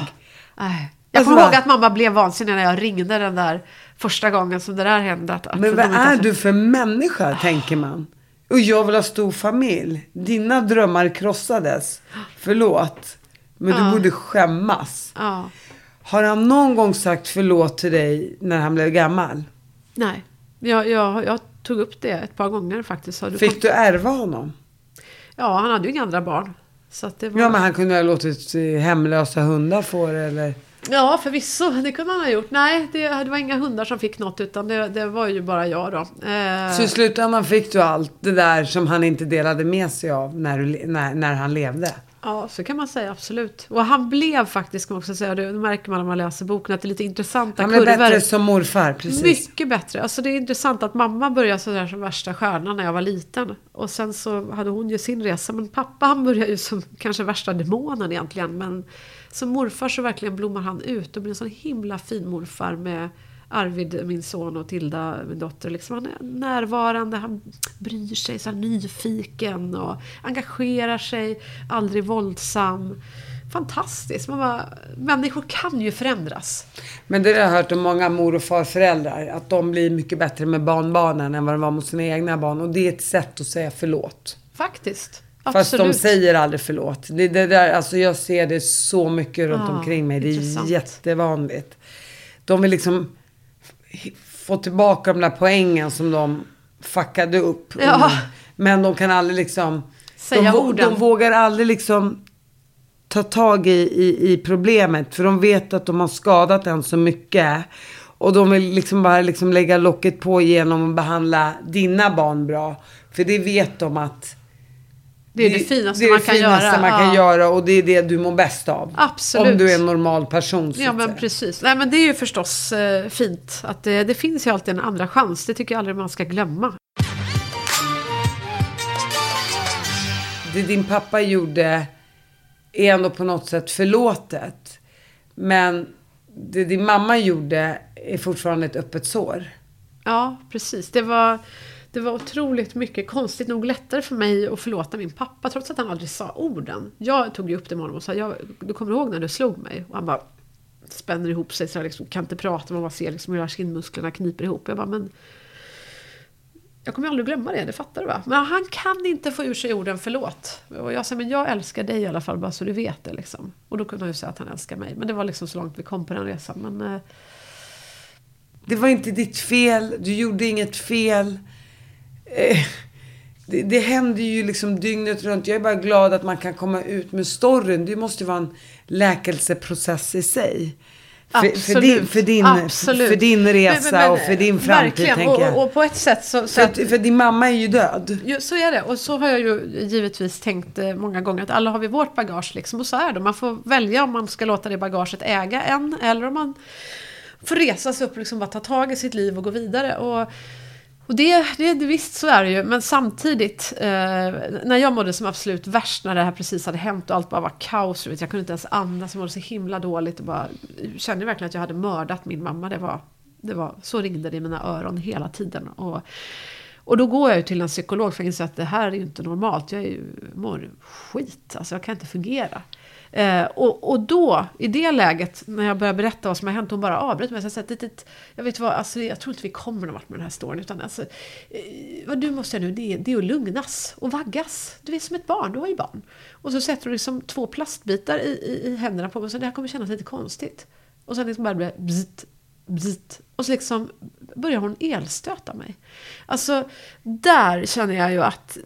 Jag kommer ihåg att mamma blev vansinnig när jag ringde den där första gången som det där hände. Men vad är du för människa, tänker man. Och jag vill ha stor familj. Dina drömmar krossades. Förlåt. Men du borde skämmas. Ja. Har han någon gång sagt förlåt till dig när han blev gammal? Nej. Jag tog upp det ett par gånger faktiskt. Fick du ärva honom? Ja, han hade ju inga andra barn. Så att det var... Ja, men han kunde ha låtit hemlösa hundar få det, eller? Ja, förvisso. Det kunde han ha gjort. Nej, det var inga hundar som fick något, utan det var ju bara jag då. Så i slutändan fick du allt det där som han inte delade med sig av när han levde? Ja, så kan man säga, absolut. Och han blev faktiskt, kan man också säga, det märker man när man läser boken, att det är lite intressanta kurvor. Han blev bättre som morfar, precis. Mycket bättre. Alltså det är intressant att mamma började så där som värsta stjärnan när jag var liten. Och sen så hade hon ju sin resa. Men pappa, han började ju som kanske värsta demonen egentligen. Men som morfar så verkligen blommar han ut och blir en sån himla fin morfar med Arvid, min son, och Tilda, min dotter. Liksom, han är närvarande, han bryr sig, så här nyfiken och engagerar sig, aldrig våldsam. fantastiskt. Man bara, människor kan ju förändras. Men det har jag hört om många mor- och farföräldrar. Att de blir mycket bättre med barnbarnen än vad de var mot sina egna barn. Och det är ett sätt att säga förlåt. Faktiskt. Fast Absolut. de säger aldrig förlåt. Det där, alltså jag ser det så mycket runt omkring mig. Det är intressant. jättevanligt. De vill liksom få tillbaka de där poängen som de fuckade upp. Ja. Men de kan aldrig liksom... Säga orden. De vågar aldrig liksom ta tag i problemet. För de vet att de har skadat en så mycket. Och de vill liksom bara liksom lägga locket på genom att behandla dina barn bra. För det vet de att... Det är det finaste man kan göra. Man kan göra och det är det du mår bäst av. Absolut. Om du är en normal person. Ja, men precis. Nej, men det är ju förstås fint. Att det finns ju alltid en andra chans. Det tycker jag aldrig man ska glömma. Det din pappa gjorde är ändå på något sätt förlåtet. Men det din mamma gjorde är fortfarande ett öppet sår. Ja, precis. Det var otroligt mycket, konstigt nog lättare för mig att förlåta min pappa trots att han aldrig sa orden. Jag tog ju upp det med honom och sa, du kommer ihåg när du slog mig? Och han bara spänner ihop sig så jag liksom kan inte prata, man bara ser liksom hur kindmusklerna kniper ihop. Jag bara, men jag kommer aldrig glömma det fattar du va? Men han kan inte få ur sig orden förlåt. Och jag säger, men jag älskar dig i alla fall, bara så du vet det liksom. Och då kunde han ju säga att han älskar mig. Men det var liksom så långt vi kom på den resan. Men det var inte ditt fel, du gjorde inget fel. Det händer ju liksom dygnet runt. Jag är bara glad att man kan komma ut med storyn. Det måste ju vara en läkelseprocess i sig. För din resa men, och för din framtid, tänker jag. Och på ett sätt för din mamma är ju död. Så är det. Och så har jag ju givetvis tänkt många gånger att alla har vi vårt bagage liksom. Och så är det. Man får välja om man ska låta det bagaget äga en. Eller om man får resa sig upp och liksom bara ta tag i sitt liv och gå vidare. Och det visst så är det ju. Men samtidigt, när jag mådde som absolut värst när det här precis hade hänt och allt bara var kaos. Jag kunde inte ens andas, jag mådde så himla dåligt. Och bara kände verkligen att jag hade mördat min mamma. Det var så ringde det i mina öron hela tiden. Och då går jag ju till en psykolog för att inse att det här är ju inte normalt. Jag mår skit, alltså jag kan inte fungera. Och då, i det läget, när jag börjar berätta vad som har hänt, hon bara avbröt mig. Jag vet vad, alltså, jag tror inte vi kommer någon vart med den här storyn. Utan alltså, vad du måste göra nu, det är att lugnas och vaggas. Du är som ett barn, du har ju barn. Och så sätter du liksom 2 plastbitar i händerna på mig. Så det här kommer kännas lite konstigt. Och sen liksom bara blir det bzzt, bzzt. Och så liksom börjar hon elstöta mig. Alltså, där känner jag ju att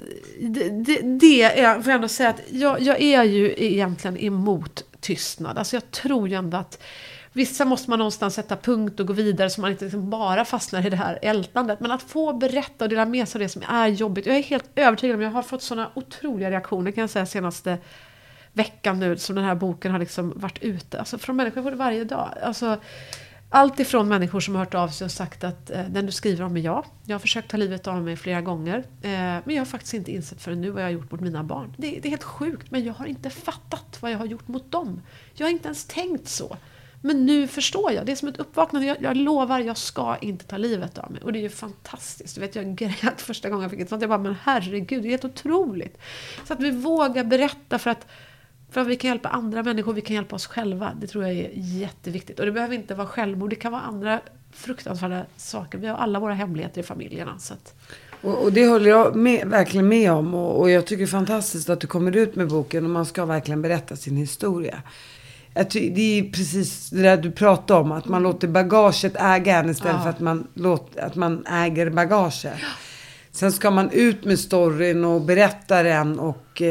det är, får jag ändå säga att jag är ju egentligen emot tystnad. Alltså jag tror ju ändå att vissa måste man någonstans sätta punkt och gå vidare så man inte liksom bara fastnar i det här ältandet. Men att få berätta och dela med sig av det som är jobbigt. Jag är helt övertygad om, jag har fått sådana otroliga reaktioner kan jag säga senaste veckan nu som den här boken har liksom varit ute. Alltså från människor varje dag. Alltså allt ifrån människor som har hört av sig och sagt att den du skriver om är jag. Jag har försökt ta livet av mig flera gånger. Men jag har faktiskt inte insett förrän nu vad jag har gjort mot mina barn. Det är helt sjukt, men jag har inte fattat vad jag har gjort mot dem. Jag har inte ens tänkt så. Men nu förstår jag. Det är som ett uppvaknande. Jag lovar, jag ska inte ta livet av mig. Och det är ju fantastiskt. Du vet, jag grät första gången jag fick ett sånt. Jag bara, men herregud, det är helt otroligt. Så att vi vågar berätta för att vi kan hjälpa andra människor, vi kan hjälpa oss själva. Det tror jag är jätteviktigt. Och det behöver inte vara självmord, det kan vara andra fruktansvärda saker. Vi har alla våra hemligheter i familjerna. Så att... och det håller jag verkligen med om. Och jag tycker det är fantastiskt att du kommer ut med boken och man ska verkligen berätta sin historia. Det är precis det där du pratar om, att man låter bagaget äga en istället för att man äger bagaget. Sen ska man ut med storyn och berätta den och...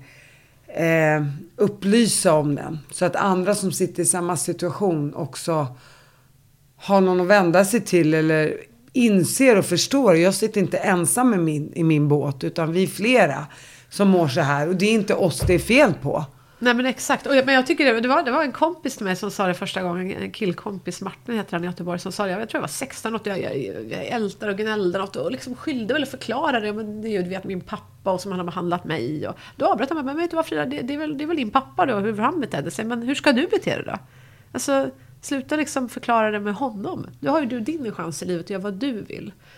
upplysa om den så att andra som sitter i samma situation också har någon att vända sig till eller inser och förstår. Jag sitter inte ensam i min båt utan vi är flera som mår så här och det är inte oss det är fel på. Nej men exakt, men jag tycker det var en kompis till mig som sa det första gången, en killkompis, Martin heter han i Göteborg, som sa det, jag tror jag var 16 och jag ältar och gnällde något och liksom skyllde eller förklarade det, men det är ju, du vet, min pappa och som han har behandlat mig och då avbröt han mig, men vet du vad Frida, det är väl din pappa då, hur han betedde sig, men hur ska du bete dig då? Alltså, sluta liksom förklara det med honom. Du har ju din chans i livet och gör vad du vill.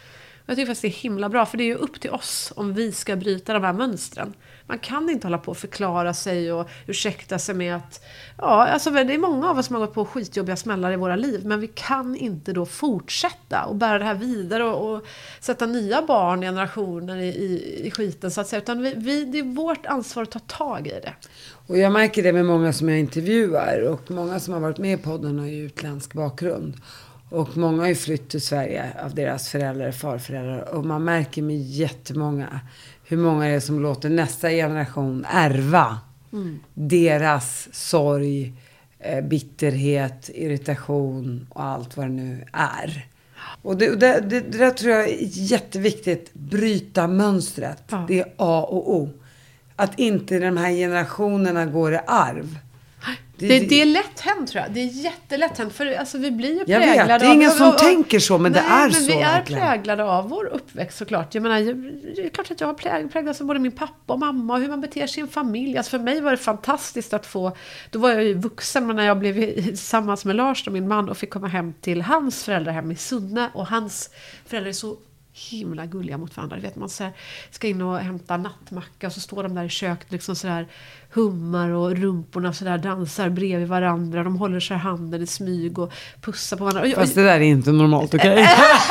Jag tycker faktiskt det är himla bra, för det är ju upp till oss om vi ska bryta de här mönstren. Man kan inte hålla på och förklara sig och ursäkta sig med att alltså det är många av oss som har gått på skitjobbiga smällar i våra liv, men vi kan inte då fortsätta och bära det här vidare och sätta nya barn, generationer i skiten så att säga, utan det är vårt ansvar att ta tag i det. Och jag märker det med många som jag intervjuar, och många som har varit med i podden har ju utländsk bakgrund. Och många har ju flytt till Sverige av deras föräldrar, farföräldrar. Och man märker med jättemånga hur många det är som låter nästa generation ärva deras sorg, bitterhet, irritation och allt vad det nu är. Och det där tror jag är jätteviktigt. Bryta mönstret. Ja. Det är A och O. Att inte de här generationerna går i arv. Det är lätt hänt, tror jag. Det är jättelätt hänt. För alltså, vi blir ju präglade. Jag vet, det är ingen som tänker så, men det är så. Men vi är präglade av vår uppväxt såklart. Jag menar, det är klart att jag har präglats av både min pappa och mamma och hur man beter sig i en familj. Alltså för mig var det fantastiskt att få... Då var jag ju vuxen, men när jag blev tillsammans med Lars och min man och fick komma hem till hans föräldrar hem i Sunne. Och hans föräldrar är så himla gulliga mot varandra. Vet man så här, ska in och hämta nattmacka och så står de där i köket liksom så där hummar och rumporna så där dansar bredvid varandra. De håller sig handen i smyg och pussar på varandra. Fast det där är inte normalt, okej?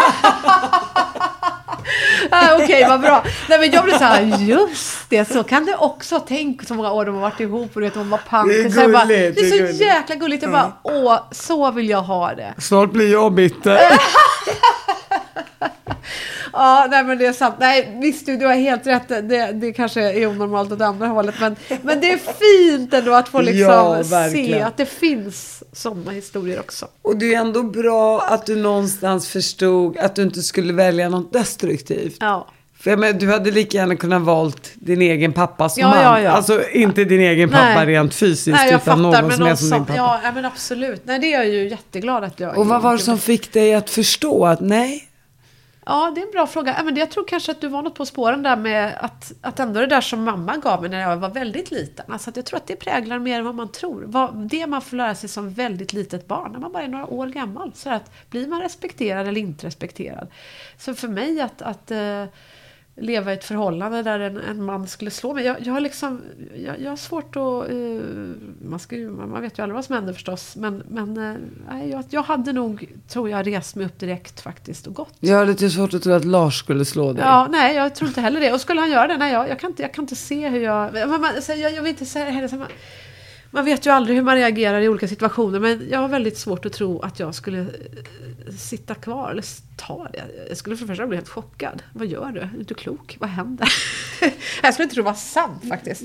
Okej, vad bra. Nej, men jag blev så här, just det, så kan det också. Tänk så många år de har varit ihop och du vet, de var punk. Det är så jäkla gulligt. Jag bara, så vill jag ha det. Snart blir jag bitter. Ja, nej, men det är sant. Nej, visst, du har helt rätt. Det kanske är onormalt åt andra hållet. Men det är fint ändå att få liksom se att det finns sådana historier också. Och det är ändå bra att du någonstans förstod att du inte skulle välja något destruktivt. Ja. För du hade lika gärna kunnat valt din egen pappa som man. Ja. Alltså inte din egen pappa rent fysiskt, nej, utan någon som är som din pappa. Ja, men absolut. Nej, det är jag ju jätteglad att jag... Och vad var det som fick dig att förstå att nej? Ja, det är en bra fråga. Men jag tror kanske att du var något på spåren där med att ändå det där som mamma gav mig när jag var väldigt liten. Alltså att jag tror att det präglar mer än vad man tror. Det man får lära sig som väldigt litet barn när man bara är några år gammal. Så att blir man respekterad eller inte respekterad. Så för mig att leva i ett förhållande där en man skulle slå mig. Jag har svårt att... man vet ju aldrig vad som händer förstås. Men jag hade nog, tror jag, rest mig upp direkt faktiskt och gått. Jag har lite svårt att tro att Lars skulle slå dig. Ja, nej, jag tror inte heller det. Och skulle han göra det? Nej, jag kan inte se hur jag vill inte säga heller. Man vet ju aldrig hur man reagerar i olika situationer. Men jag har väldigt svårt att tro att jag skulle sitta kvar eller ta det. Jag skulle för det första bli helt chockad. Vad gör du? Är du inte klok? Vad händer? Jag skulle inte tro det var sant faktiskt.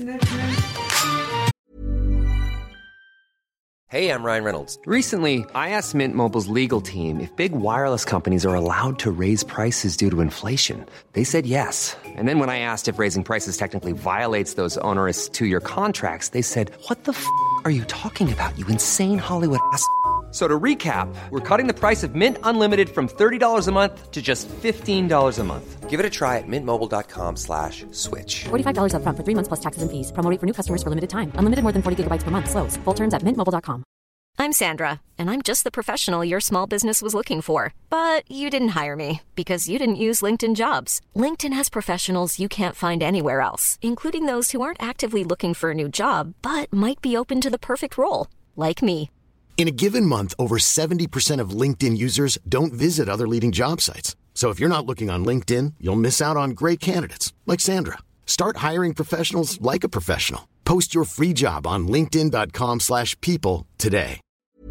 Hey, I'm Ryan Reynolds. Recently, I asked Mint Mobile's legal team if big wireless companies are allowed to raise prices due to inflation. They said yes. And then when I asked if raising prices technically violates those onerous two-year contracts, they said, "What the f*** are you talking about, you insane Hollywood ass?" So to recap, we're cutting the price of Mint Unlimited from $30 a month to just $15 a month. Give it a try at mintmobile.com/switch. $45 up front for 3 months plus taxes and fees. Promo rate for new customers for limited time. Unlimited more than 40 gigabytes per month slows. Full terms at mintmobile.com. I'm Sandra, and I'm just the professional your small business was looking for. But you didn't hire me because you didn't use LinkedIn Jobs. LinkedIn has professionals you can't find anywhere else, including those who aren't actively looking for a new job, but might be open to the perfect role, like me. In a given month, over 70% of LinkedIn users don't visit other leading job sites. So if you're not looking on LinkedIn, you'll miss out on great candidates like Sandra. Start hiring professionals like a professional. Post your free job on linkedin.com/people today.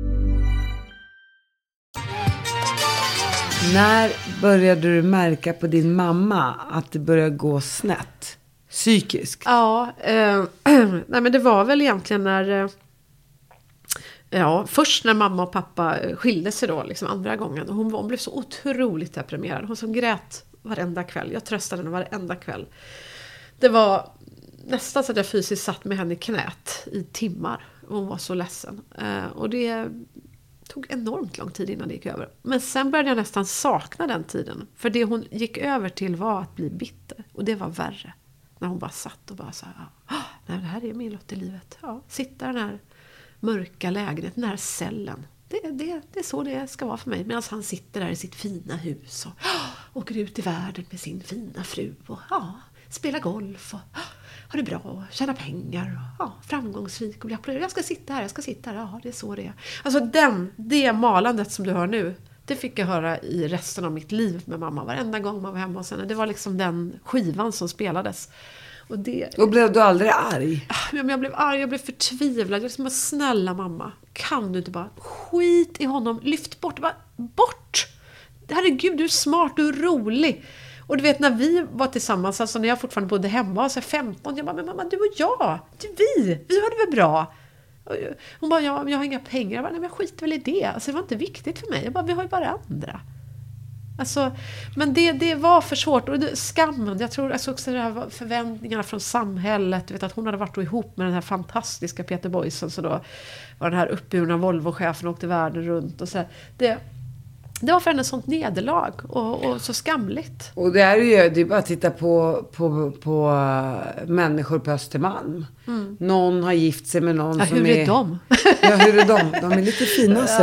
När började du märka på din mamma att det började gå snett? Psykiskt? Ja, nej men det var väl egentligen när... först när mamma och pappa skilde sig då, liksom andra gången. Och hon blev så otroligt deprimerad. Hon som grät varenda kväll. Jag tröstade henne varenda kväll. Det var nästan så att jag fysiskt satt med henne i knät i timmar. Och hon var så ledsen. Och det tog enormt lång tid innan det gick över. Men sen började jag nästan sakna den tiden. För det hon gick över till var att bli bitter. Och det var värre. När hon bara satt och bara sa, nej, det här är min lott i livet. Ja, sitta den här mörka lägenheten, den här cellen. Det är så det ska vara för mig. Medan han sitter där i sitt fina hus och åker ut i världen med sin fina fru och spelar golf och har det bra och tjänar pengar och framgångsrik och blir applåderad. Jag ska sitta här, ja, det är så det är. Alltså det malandet som du hör nu, det fick jag höra i resten av mitt liv med mamma varenda gång man var hemma hos henne. Det var liksom den skivan som spelades. Och blev du aldrig arg? Jag blev arg, jag blev förtvivlad. Jag liksom, snälla mamma, kan du inte bara skit i honom, lyft bort, bara bort. Herregud, du är smart, du är rolig. Och du vet, när vi var tillsammans, alltså när jag fortfarande bodde hemma, alltså 15, jag bara, men mamma, du och jag, vi har det väl bra. Hon bara, jag har inga pengar. Jag bara, nej men jag skiter väl i det. Alltså det var inte viktigt för mig. Jag bara, vi har ju bara andra. Alltså, men det var för svårt. Och skammen, jag tror också det här förväntningarna från samhället. Du vet att hon hade varit ihop med den här fantastiska Peter Boysen. Så då var den här uppburna Volvo-chefen och åkte världen runt. Och så här. Det var för henne sånt nederlag och så skamligt. Och det är bara att titta på människor på Östermalm. Någon har gift sig med någon som hur är de? Ja, hur är de? De är lite fina, så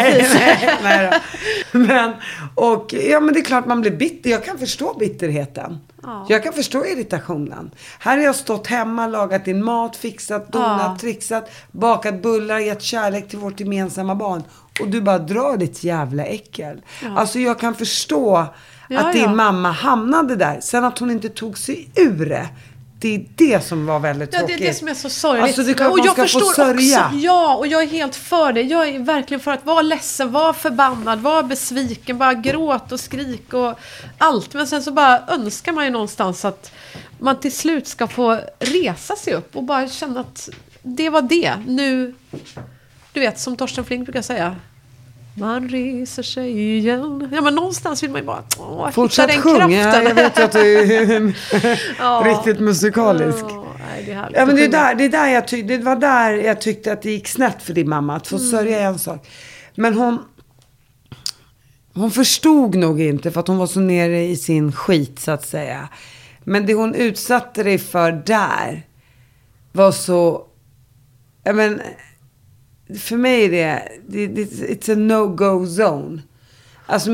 nej då. Men det är klart man blir bitter. Jag kan förstå bitterheten. Ja. Jag kan förstå irritationen. Här har jag stått hemma, lagat din mat, fixat, donat, trixat, bakat bullar, gett kärlek till vårt gemensamma barn. Och du bara drar ditt jävla äckel. Ja. Alltså jag kan förstå att din mamma hamnade där. Sen att hon inte tog sig ur det. Det är det som var väldigt tråkigt. Ja, det är det som är så sorgligt. Alltså det och jag förstår också, och jag är helt för det. Jag är verkligen för att vara ledsen, vara förbannad, vara besviken, bara gråta och skrika och allt. Men sen så bara önskar man ju någonstans att man till slut ska få resa sig upp och bara känna att det var det. Nu, du vet, som Torsten Flink brukar säga, man reser sig igen. Ja, men någonstans vill man ju bara fortsätt hitta den sjunga. kraften. Jag vet att du är riktigt musikalisk. Nej, det är härligt. Ja, men det var där jag tyckte att det gick snett för din mamma. Att få sörja en sak. Men hon förstod nog inte, för att hon var så nere i sin skit, så att säga. Men det hon utsatte dig för där var så... för mig är det it's a no-go zone. Alltså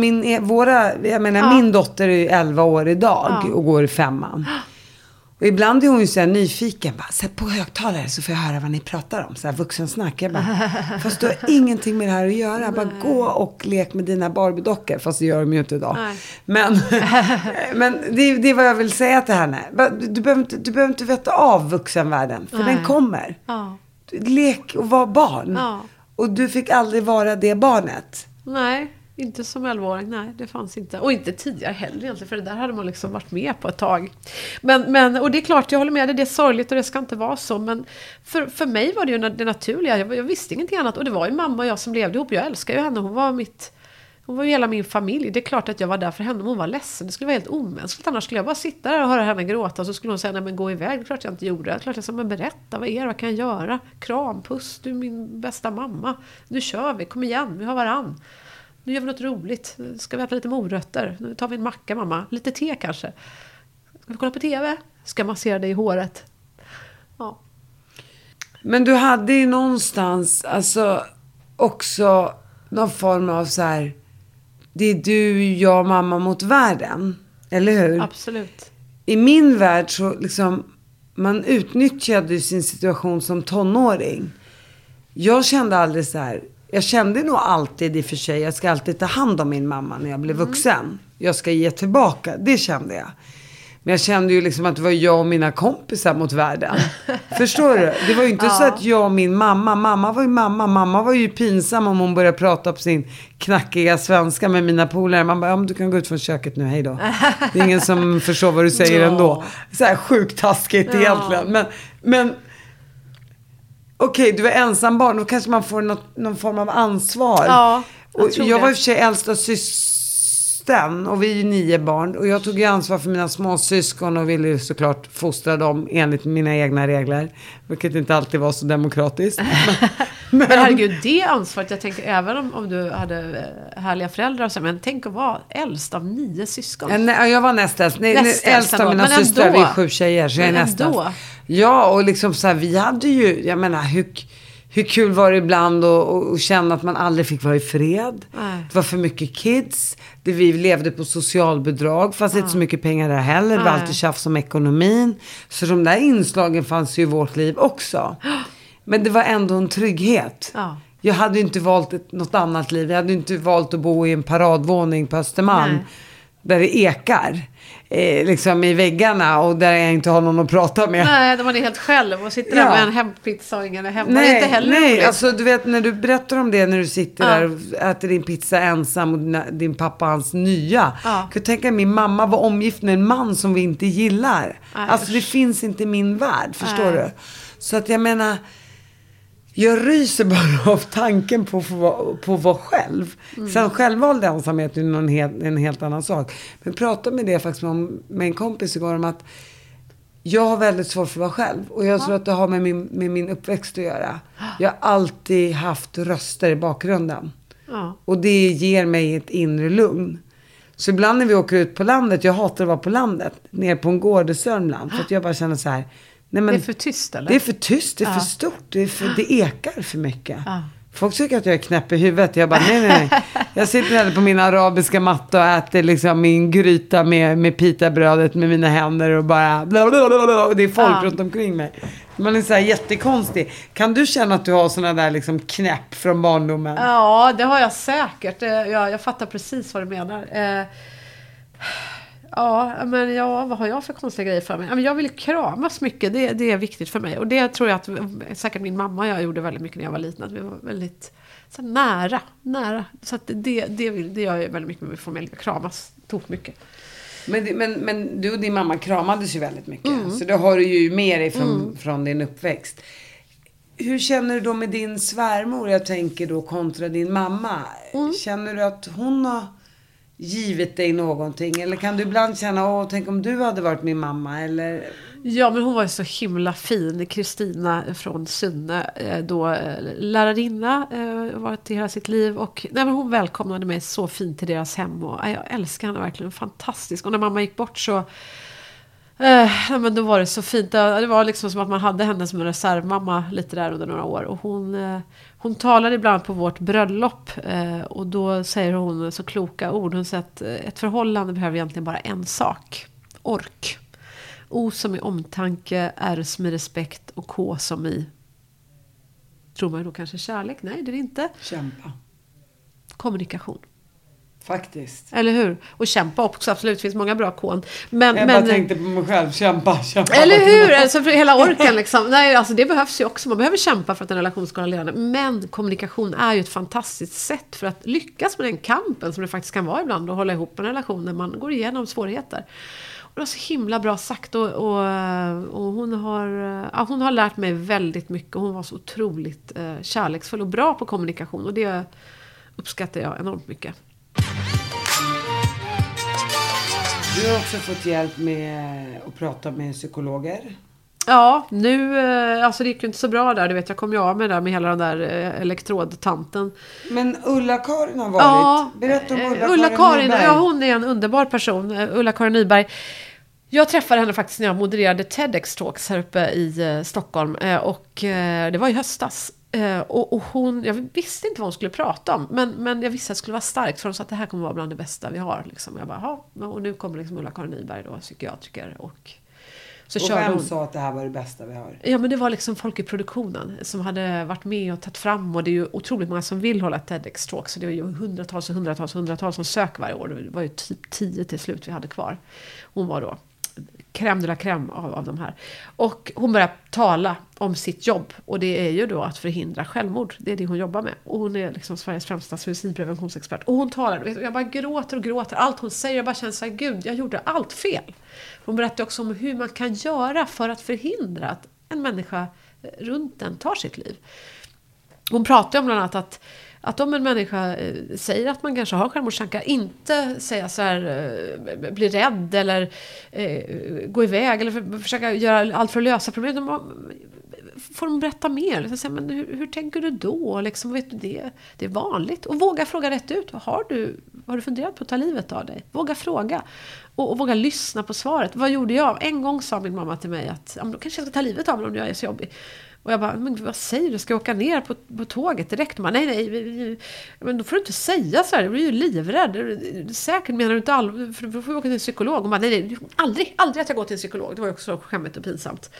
min dotter är 11 år idag och går i 5:an. Och ibland är hon ju så här nyfiken. Bara, sätt på högtalare så får jag höra vad ni pratar om. Så här vuxensnack. Jag bara, fast du har ingenting med det här att göra. Bara gå och lek med dina Barbie-dockor. Fast det gör de ju inte idag. Men det är vad jag vill säga till henne. Du behöver inte veta av vuxenvärlden. För den kommer. Lek och var barn. Och du fick aldrig vara det barnet. Nej, inte som 11-åring. Nej, det fanns inte. Och inte tidigare heller egentligen. För det där hade man liksom varit med på ett tag. Men och det är klart, jag håller med dig. Det är sorgligt och det ska inte vara så. Men för mig var det ju det naturliga. Jag visste ingenting annat. Och det var ju mamma och jag som levde ihop. Jag älskar ju henne. Hon var ju hela min familj. Det är klart att jag var där för henne om hon var ledsen. Det skulle vara helt omänskligt. Annars skulle jag bara sitta där och höra henne gråta. Och så skulle hon säga, nej men gå iväg. Det är klart jag inte gjorde det. Det är klart jag sa, men berätta, vad kan jag göra? Kram, puss, du är min bästa mamma. Nu kör vi, kom igen, vi har varann. Nu gör vi något roligt. Ska vi äta lite morötter? Nu tar vi en macka, mamma. Lite te kanske. Ska vi kolla på tv? Ska massera dig i håret? Ja. Men du hade ju någonstans alltså också någon form av så här, det är du, jag, mamma mot världen. Eller hur? Absolut. I min värld så liksom, man utnyttjade sin situation som tonåring. Jag kände aldrig så här. Jag kände nog alltid i och för sig, jag ska alltid ta hand om min mamma när jag blev vuxen. Jag ska ge tillbaka, det kände jag. Men jag kände ju liksom att det var jag och mina kompisar mot världen. Förstår du? Det var ju inte så att jag och min mamma var ju mamma var ju pinsam om hon började prata på sin knackiga svenska med mina polare. Man bara, ja men du kan gå ut från köket nu, hej då. Det är ingen som förstår vad du säger ändå. Så här sjukt taskigt egentligen. Men okej, du är ensam barn, då kanske man får någon form av ansvar. Ja, jag var i och för sig äldsta syster. Och vi är ju 9 barn. Och jag tog ju ansvar för mina små syskon och ville ju såklart fostra dem enligt mina egna regler. Vilket inte alltid var så demokratiskt. Men herregud, det ansvaret, jag tänker även om du hade härliga föräldrar. Så, men tänk att vara äldst av 9 syskon. Nej, jag var näst äldst. Äldst av mina systrar, vi är 7 tjejer. Så jag är näst äldst. Ja, och liksom så här, vi hade ju, jag menar, Hur kul var det ibland att känna att man aldrig fick vara i fred. Nej. Det var för mycket kids. Vi levde på socialbidrag. Fanns inte så mycket pengar där heller. Det var alltid tjafs om ekonomin. Så de där inslagen fanns ju i vårt liv också. Men det var ändå en trygghet. Ja. Jag hade ju inte valt något annat liv. Jag hade inte valt att bo i en paradvåning på Östermalm. Nej. Där det ekar. Liksom i väggarna. Och där jag inte har någon att prata med. Nej, där man är helt själv och sitter där med en hempizza och ingen är hemma. Det är inte heller nej. roligt. Alltså du vet när du berättar om det. När du sitter där och äter din pizza ensam. Och din pappa hans nya. Jag kan tänka min mamma var omgift med en man som vi inte gillar. Alltså det finns inte i min värld. Förstår du? Så att jag menar... Jag ryser bara av tanken på att vara själv. Sen självvald ensamhet är en helt annan sak. Men pratade med det faktiskt med en kompis igår om att jag har väldigt svårt för att vara själv. Och jag tror att det har med min uppväxt att göra. Jag har alltid haft röster i bakgrunden. Och det ger mig ett inre lugn. Så ibland när vi åker ut på landet, jag hatar att vara på landet. Ner på en gård i Sörmland. För att jag bara känner så här... Nej, men det är för tyst eller? Det är för tyst, det är för stort, det ekar för mycket. Folk tycker att jag är knäpp i huvudet. Jag bara, nej. Jag sitter här på min arabiska matta och äter liksom min gryta med pitabrödet med mina händer och bara blablabla, och det är folk runt omkring mig. Man är så här jättekonstig. Kan du känna att du har såna där liksom knäpp från barndomen? Ja, det har jag säkert. Jag fattar precis vad du menar. Vad har jag för konstiga grejer för mig? Jag vill kramas mycket, det är viktigt för mig. Och det tror jag att säkert min mamma och jag gjorde väldigt mycket när jag var liten. Att vi var väldigt så nära. Så att det gör jag väldigt mycket med min familj. Kramas tog mycket. Men du och din mamma kramades ju väldigt mycket. Så det har du ju med dig från din uppväxt. Hur känner du då med din svärmor? Jag tänker då kontra din mamma. Känner du att hon har givit dig någonting? Eller kan du ibland känna, tänk om du hade varit min mamma? Eller... Ja, men hon var ju så himla fin. Kristina från Sunne, då lärarinna, varit i hela sitt liv. Och men hon välkomnade mig så fint till deras hem. Och jag älskar henne verkligen, fantastisk. Och när mamma gick bort så... men då var det så fint. Det var liksom som att man hade henne som en reservmamma lite där under några år. Och hon talade ibland på vårt bröllop. Och då säger hon så kloka ord. Hon säger att ett förhållande behöver egentligen bara en sak. Ork. O som i omtanke, R som i respekt och K som i... Tror man då kanske kärlek? Nej, det är det inte. Kämpa. Kommunikation. Faktiskt. Eller hur? Och kämpa också, absolut. Det finns många bra kon. Jag bara tänkte på mig själv. Kämpa. Eller hur? Alltså för hela orken liksom. Nej, alltså det behövs ju också. Man behöver kämpa för att en relation ska hålla levande. Men kommunikation är ju ett fantastiskt sätt för att lyckas med den kampen som det faktiskt kan vara ibland. Och hålla ihop en relation när man går igenom svårigheter. Och det var så himla bra sagt. Och hon har lärt mig väldigt mycket. Och hon var så otroligt kärleksfull och bra på kommunikation. Och det uppskattar jag enormt mycket. Du har också fått hjälp med att prata med psykologer. Ja, nu, alltså det gick ju inte så bra där. Du vet, jag kom ju av med det där med hela den där elektrodtanten. Men Ulla-Karin har varit. Berätta om Ulla-Karin. Ja, hon är en underbar person. Ulla-Karin Nyberg. Jag träffade henne faktiskt när jag modererade TEDx-talks här uppe i Stockholm. Och det var i höstas. Och hon, jag visste inte vad hon skulle prata om, men jag visste att det skulle vara starkt, för hon sa att det här kommer vara bland det bästa vi har liksom. Jag bara, och nu kommer liksom Ulla-Karin Nyberg då, psykiatriker, och vem hon sa att det här var det bästa vi har? Ja, men det var liksom folk i produktionen som hade varit med och tagit fram, och det är ju otroligt många som vill hålla TEDx-talk, så det var ju hundratals som söker varje år. Det var ju typ 10 till slut vi hade kvar. Hon var då crème de la crème av de här. Och hon började tala om sitt jobb. Och det är ju då att förhindra självmord. Det är det hon jobbar med. Och hon är liksom Sveriges främsta suicidpreventionsexpert. Och hon talar, jag bara gråter. Allt hon säger, jag bara känner så här, gud, jag gjorde allt fel. Hon berättar också om hur man kan göra för att förhindra att en människa runt den tar sitt liv. Hon pratar om bland annat att om en människa säger att man kanske har självmordstankar, inte säga så här, bli rädd eller gå iväg eller försöka göra allt för att lösa problemet. Får de berätta mer? Så, men hur tänker du då? Liksom, vet du det är vanligt. Och våga fråga rätt ut. Har du funderat på att ta livet av dig? Våga fråga. Och våga lyssna på svaret. Vad gjorde jag? En gång sa min mamma till mig att då kanske jag ska ta livet av mig om jag är så jobbig. Och jag bara, men vad säger du? Ska jag åka ner på tåget direkt? Och man, nej, men då får du inte säga så här. Du blir ju livrädd. Säkert menar du inte allvar, för då får vi åka till en psykolog. Och man, nej, aldrig att jag går till en psykolog. Det var ju också skämmigt och pinsamt.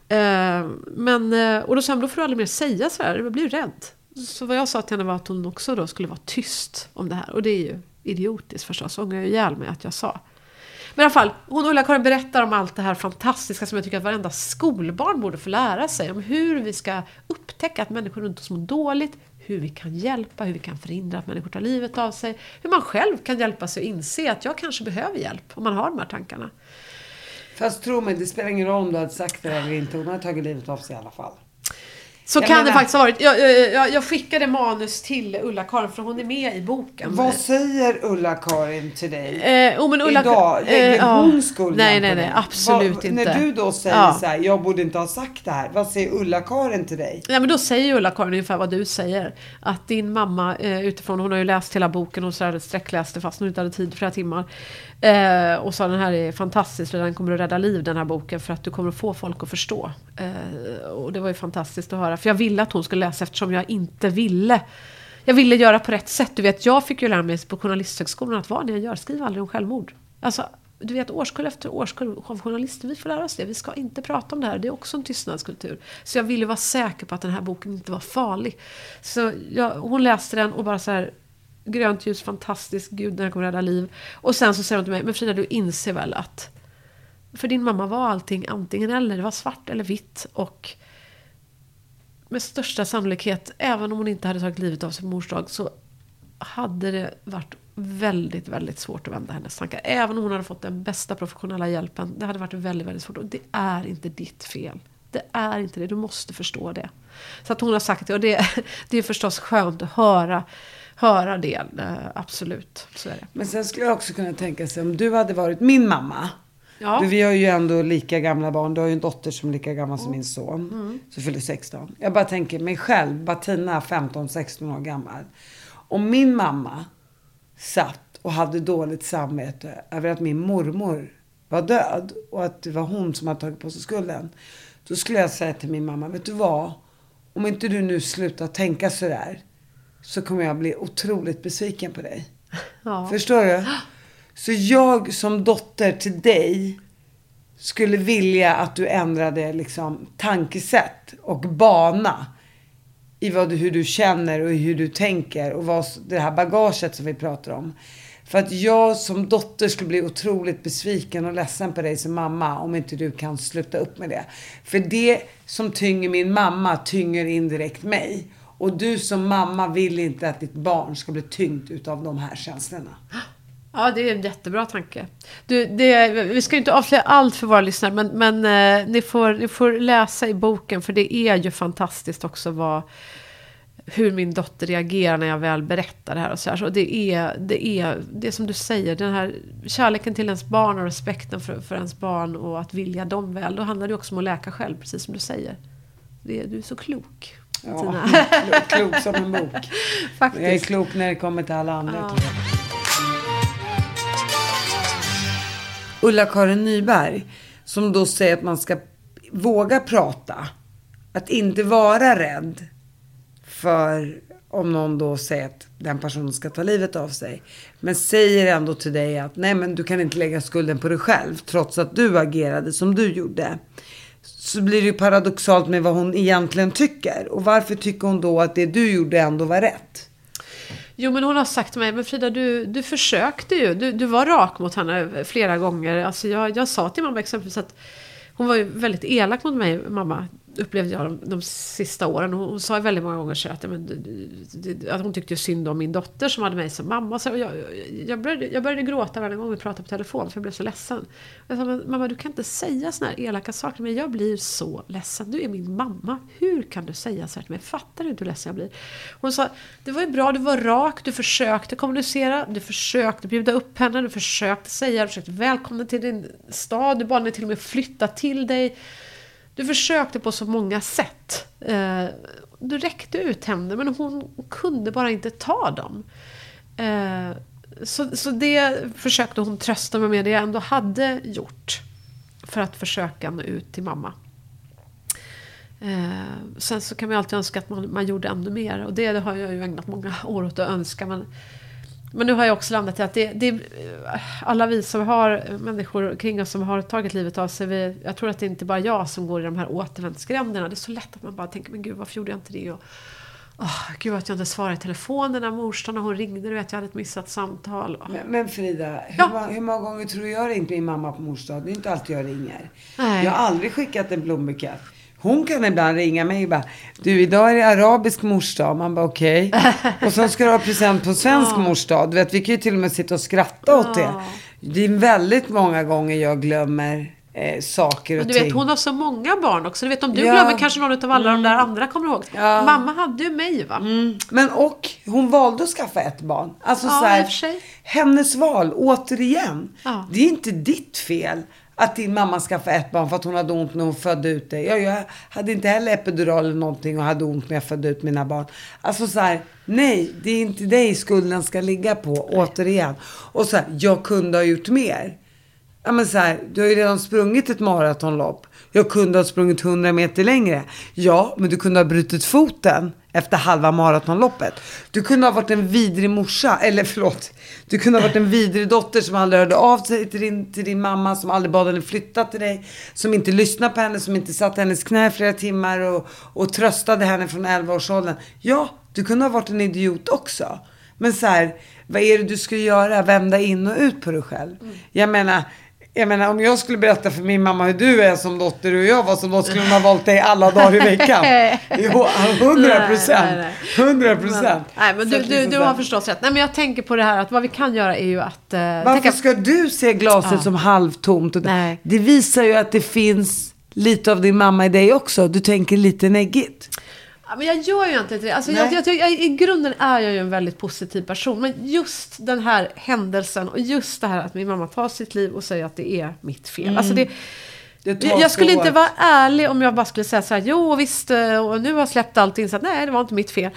Och då sa han, då får du aldrig mer säga så här. Jag blir ju rädd. Så vad jag sa till henne var att hon också då skulle vara tyst om det här. Och det är ju idiotiskt förstås. Så ångrar jag ihjäl mig att jag sa. Men i alla fall, hon och Ulla-Karin berättar om allt det här fantastiska som jag tycker att varenda skolbarn borde få lära sig. Om hur vi ska upptäcka att människor runt oss mår dåligt. Hur vi kan hjälpa, hur vi kan förhindra att människor tar livet av sig. Hur man själv kan hjälpa sig och inse att jag kanske behöver hjälp om man har de här tankarna. Fast tro mig, det spelar ingen roll om du hade sagt det eller inte. Hon har tagit livet av sig i alla fall. Så kan det faktiskt ha varit. Jag skickade manus till Ulla-Karin för hon är med i boken. Vad säger Ulla-Karin till dig? Men Idag lägger hon skulden på nej, dig? absolut inte. När du då säger så här, jag borde inte ha sagt det här. Vad säger Ulla-Karin till dig? Nej, men då säger Ulla-Karin ungefär vad du säger. Att din mamma utifrån, hon har ju läst hela boken och så hade sträckläste fast hon inte hade tid flera timmar. Och sa den här är fantastisk för den kommer att rädda liv den här boken för att du kommer att få folk att förstå. Och det var ju fantastiskt att höra. För jag ville att hon skulle läsa eftersom jag inte ville. Jag ville göra på rätt sätt. Du vet, jag fick ju lära mig på journalisthögskolan att vad ni gör, skriv aldrig om självmord. Alltså, du vet, årskull efter årskull av journalister, vi får lära oss det. Vi ska inte prata om det här. Det är också en tystnadskultur. Så jag ville vara säker på att den här boken inte var farlig. Så hon läste den och bara så här, grönt ljus, fantastiskt, gud, den kommer rädda liv. Och sen så säger hon till mig, men Frida, du inser väl att för din mamma var allting antingen eller, det var svart eller vitt. Och med största sannolikhet, även om hon inte hade tagit livet av sig på mors dag, så hade det varit väldigt, väldigt svårt att vända hennes tankar. Även om hon hade fått den bästa professionella hjälpen, det hade varit väldigt, väldigt svårt. Och det är inte ditt fel. Det är inte det, du måste förstå det. Så att hon har sagt det, och det är förstås skönt att höra det, absolut, så är det. Men sen skulle jag också kunna tänka sig, om du hade varit min mamma. Ja. Vi har ju ändå lika gamla barn. Du har ju en dotter som är lika gammal som min son. Så fyller 16. Jag bara tänker mig själv, Bettina 15-16 år gammal. Om min mamma satt och hade dåligt samvete över att min mormor var död och att det var hon som hade tagit på sig skulden. Då skulle jag säga till min mamma, vet du vad? Om inte du nu slutar tänka så där, så kommer jag bli otroligt besviken på dig. Ja. Förstår du? Så jag som dotter till dig skulle vilja att du ändrade liksom tankesätt och bana i hur du känner och hur du tänker och vad det här bagaget som vi pratar om. För att jag som dotter skulle bli otroligt besviken och ledsen på dig som mamma om inte du kan sluta upp med det. För det som tynger min mamma tynger indirekt mig. Och du som mamma vill inte att ditt barn ska bli tyngt utav de här känslorna. Ja, det är en jättebra tanke. Vi ska inte avslöja allt för våra lyssnare, men ni får läsa i boken, för det är ju fantastiskt också hur min dotter reagerar när jag väl berättar det här. Och så här. Så det är som du säger, den här kärleken till ens barn och respekten för ens barn och att vilja dem väl. Då handlar det också om att läka själv, precis som du säger. Du är så klok. Ja, klok som en bok. Faktiskt. Jag är klok när det kommer till alla andra. Ja. Ulla-Karin Nyberg, som då säger att man ska våga prata. Att inte vara rädd för om någon då säger att den personen ska ta livet av sig. Men säger ändå till dig att nej, men du kan inte lägga skulden på dig själv trots att du agerade som du gjorde. Så blir det ju paradoxalt med vad hon egentligen tycker. Och varför tycker hon då att det du gjorde ändå var rätt? Jo, men hon har sagt till mig, men Frida, du försökte ju. Du var rak mot henne flera gånger. Alltså jag sa till mamma exempelvis att hon var ju väldigt elak mot mig, mamma, upplevde jag de sista åren. Hon sa väldigt många gånger så att hon tyckte synd om min dotter som hade mig som mamma. Så jag började gråta varje gång vi pratade på telefon, för jag blev så ledsen. Jag sa, mamma, du kan inte säga såna här elaka saker till mig. Jag blir så ledsen. Du är min mamma. Hur kan du säga så här till mig? Fattar du hur ledsen jag blir? Hon sa, det var ju bra, du var rak, du försökte kommunicera, du försökte bjuda upp henne, du försökte säga, du försökte välkomna till din stad, du bad henne till och med flytta till dig. Du försökte på så många sätt. Du räckte ut händer, men hon kunde bara inte ta dem. Så det försökte hon trösta mig med, det jag ändå hade gjort för att försöka nå ut till mamma. Sen så kan man alltid önska att man gjorde ännu mer. Och det har jag ju ägnat många år åt att önska. Men nu har jag också landat i att det alla vi som har människor kring oss som har tagit livet av sig. Jag tror att det inte bara jag som går i de här återvändsgränderna. Det är så lätt att man bara tänker, men gud, varför gjorde jag inte det? Och gud, att jag inte svarade i telefonen när morsan när hon ringde. Du vet, jag hade ett missat samtal. Men Frida, hur många gånger tror du jag ringt min mamma på mors dag? Det är inte alltid jag ringer. Nej. Jag har aldrig skickat en blombukett. Hon kan ibland ringa mig och bara, du, idag är det arabisk morsdag. Man bara, okej. Och sen ska du ha present på svensk morsdag. Du vet, vi kan ju till och med sitta och skratta åt det. Det är väldigt många gånger jag glömmer saker och du ting. vet, hon har så många barn också. Du vet, om du glömmer kanske någon av alla de där andra kommer ihåg. Ja. Mamma hade ju mig, va? Men och hon valde att skaffa ett barn. Alltså så här, i och för sig. hennes val, återigen. Ja. Det är inte ditt fel att din mamma skaffade ett barn för att hon hade ont när hon födde ut dig. Jag hade inte heller epidural eller någonting och hade ont när jag födde ut mina barn. Alltså så här, nej, det är inte dig skulden ska ligga på, återigen. Och så här, jag kunde ha gjort mer. Ja, men så här, du har ju redan sprungit ett maratonlopp. Jag kunde ha sprungit 100 meter längre. Ja, men du kunde ha brutit foten efter halva maratonloppet. Du kunde ha varit en vidrig morsa. Eller förlåt. Du kunde ha varit en vidrig dotter som aldrig hörde av sig till din mamma. Som aldrig bad henne flytta till dig. Som inte lyssnade på henne. Som inte satt hennes knä flera timmar. Och tröstade henne från 11-årsåldern. Ja, du kunde ha varit en idiot också. Men så här, vad är det du ska göra? Vända in och ut på dig själv. Jag menar, om jag skulle berätta för min mamma hur du är som dotter och jag var som dotter, skulle hon ha valt dig alla dagar i veckan. Jo, 100%. 100%. Nej, men du har förstås rätt. Nej, men jag tänker på det här att vad vi kan göra är ju att... Varför ska du se glaset som halvtomt? Nej. Det visar ju att det finns lite av din mamma i dig också. Du tänker lite neggigt. Ja, men jag gör ju inte det. Alltså, i grunden är jag ju en väldigt positiv person. Men just den här händelsen och just det här att min mamma tar sitt liv och säger att det är mitt fel. Alltså jag skulle inte vara ärlig om jag bara skulle säga så här, jo visst, och nu har jag släppt allting så att nej, det var inte mitt fel.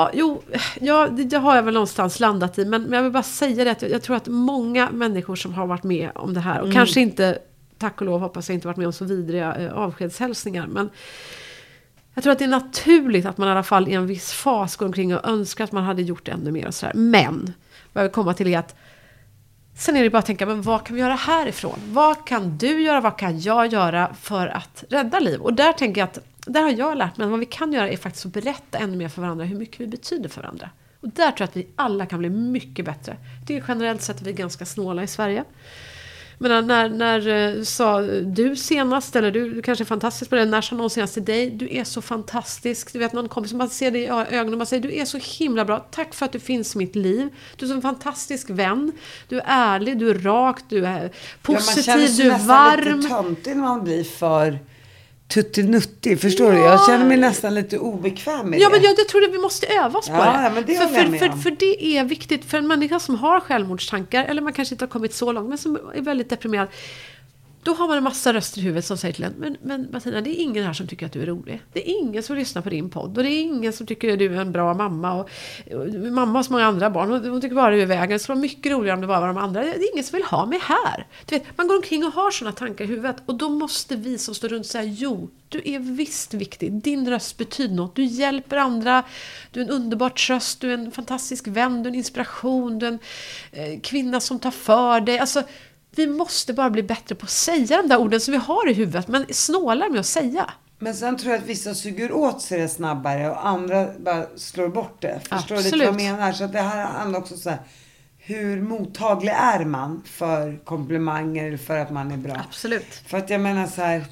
Det har jag väl någonstans landat i. Men jag vill bara säga det att jag tror att många människor som har varit med om det här och kanske inte, tack och lov hoppas jag inte varit med om så vidriga avskedshälsningar, men jag tror att det är naturligt att man i alla fall i en viss fas går omkring och önskar att man hade gjort ännu mer och sådär. Men vad jag vill komma till är att sen är det bara att tänka, men vad kan vi göra härifrån? Vad kan du göra? Vad kan jag göra för att rädda liv? Och där tänker jag att, där har jag lärt mig att vad vi kan göra är faktiskt att berätta ännu mer för varandra hur mycket vi betyder för varandra. Och där tror jag att vi alla kan bli mycket bättre. Det är generellt sett att vi är ganska snåla i Sverige. Men när sa du senast, eller du kanske är fantastisk på det, när sa någon senast till dig, du är så fantastisk, du vet någon kompis som man ser dig i ögonen och man säger, du är så himla bra, tack för att du finns i mitt liv, du är så en fantastisk vän, du är ärlig, du är rak, du är positiv, du är varm. Man känner sig nästan lite töntig när man blir för tuttinuttig, förstår du? Jag känner mig nästan lite obekväm med det. Ja, men jag tror att vi måste öva oss på det. Ja, men det för det är viktigt för en människa som har självmordstankar, eller man kanske inte har kommit så långt, men som är väldigt deprimerad. Då har man en massa röster i huvudet som säger till en, men Martina, det är ingen här som tycker att du är rolig. Det är ingen som lyssnar på din podd. Och det är ingen som tycker att du är en bra mamma. Och mamma har så många andra barn. Och hon tycker bara du är vägen. Det skulle vara mycket roligare om det bara var de andra. Det är ingen som vill ha mig här. Du vet, man går omkring och har sådana tankar i huvudet. Och då måste vi som står runt säga, jo, du är visst viktig. Din röst betyder något. Du hjälper andra. Du är en underbar tröst. Du är en fantastisk vän. Du är en inspiration. Du är en kvinna som tar för dig. Alltså, vi måste bara bli bättre på att säga de där orden som vi har i huvudet, men snålar med att säga. Men sen tror jag att vissa suger åt sig det snabbare och andra bara slår bort det. Förstår du vad jag menar? Så att det här handlar också så här, hur mottaglig är man för komplimanger eller för att man är bra? Absolut. För att jag menar så här,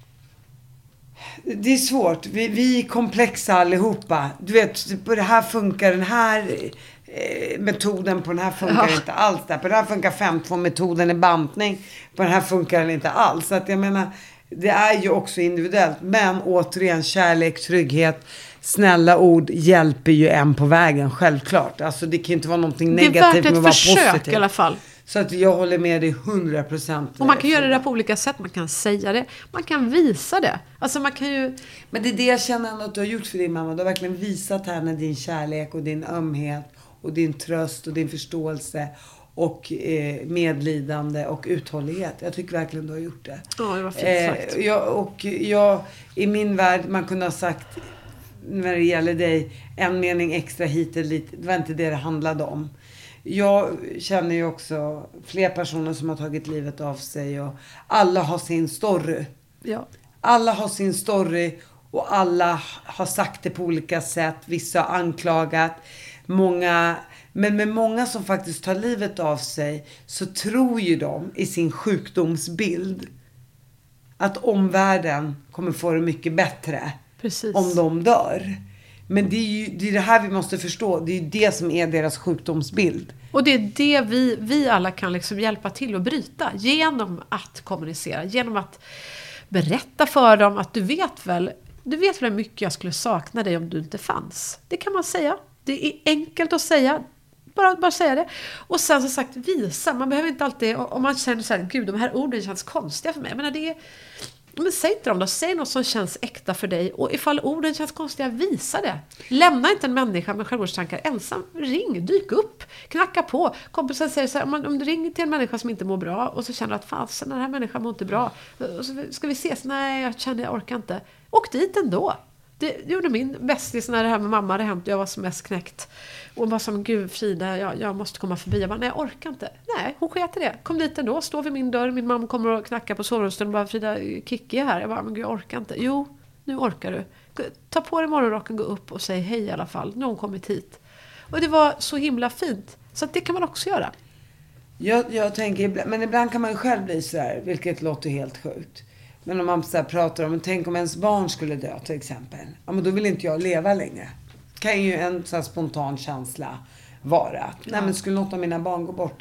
det är svårt. Vi är komplexa allihopa. Du vet, på det här funkar den här metoden, på den här funkar inte alls där. På den här funkar 5-2-metoden i bantning. På den här funkar den inte alls. Så att jag menar, det är ju också individuellt. Men återigen, kärlek, trygghet, snälla ord hjälper ju en på vägen, självklart. Alltså det kan ju inte vara någonting negativt med att vara positiv. Det är värt ett försök i alla fall. Så att jag håller med dig 100%. Och man kan göra det på olika sätt. Man kan säga det. Man kan visa det. Alltså man kan ju... Men det är det jag känner att du har gjort för din mamma. Du har verkligen visat henne din kärlek och din ömhet och din tröst och din förståelse. och medlidande och uthållighet. Jag tycker verkligen du har gjort det. Ja, det var fint sagt. Jag i min värld, man kunde ha sagt när det gäller dig en mening extra hit eller lite. Det var inte det handlade om. Jag känner ju också fler personer som har tagit livet av sig och alla har sin story. Ja. Alla har sin story och alla har sagt det på olika sätt. Vissa har anklagat. Men med många som faktiskt tar livet av sig så tror ju de i sin sjukdomsbild att omvärlden kommer få det mycket bättre. Precis. Om de dör. Men det är det här vi måste förstå. Det är ju det som är deras sjukdomsbild. Och det är det vi alla kan liksom hjälpa till att bryta. Genom att kommunicera. Genom att berätta för dem att du vet väl hur mycket jag skulle sakna dig om du inte fanns. Det kan man säga. Det är enkelt att säga. Bara säga det. Och sen som sagt visa. Man behöver inte alltid, om man känner så här, gud de här orden känns konstiga för mig. Men det är, men säg inte dem då. Säg något som känns äkta för dig. Och ifall orden känns konstiga, visa det. Lämna inte en människa med självmordstankar ensam. Ring, dyk upp, knacka på. Kompisen säger så här, om du ringer till en människa som inte mår bra och så känner du att fasen, den här människan mår inte bra. Och så ska vi ses? Nej, jag orkar inte. Åk dit ändå. Det gjorde min bästis när det här med mamma hade hänt. Jag var som mest knäckt. Och bara som, gud Frida, jag måste komma förbi. Jag bara, nej jag orkar inte. Nej, hon sket i det. Kom dit ändå, stå vid min dörr. Min mamma kommer och knackar på sovrumsdörren och bara, Frida, Kikki är här. Jag bara, men gud jag orkar inte. Jo, nu orkar du. Ta på dig morgonrocken, gå upp och säg hej i alla fall. Nu har hon kommit hit. Och det var så himla fint. Så att det kan man också göra. Jag tänker, men ibland kan man ju själv bli så här, vilket låter helt sjukt. Men om man så här pratar om, tänk om ens barn skulle dö till exempel. Ja, men då vill inte jag leva längre. Kan ju en så här spontan känsla vara. Nej, men skulle något av mina barn gå bort,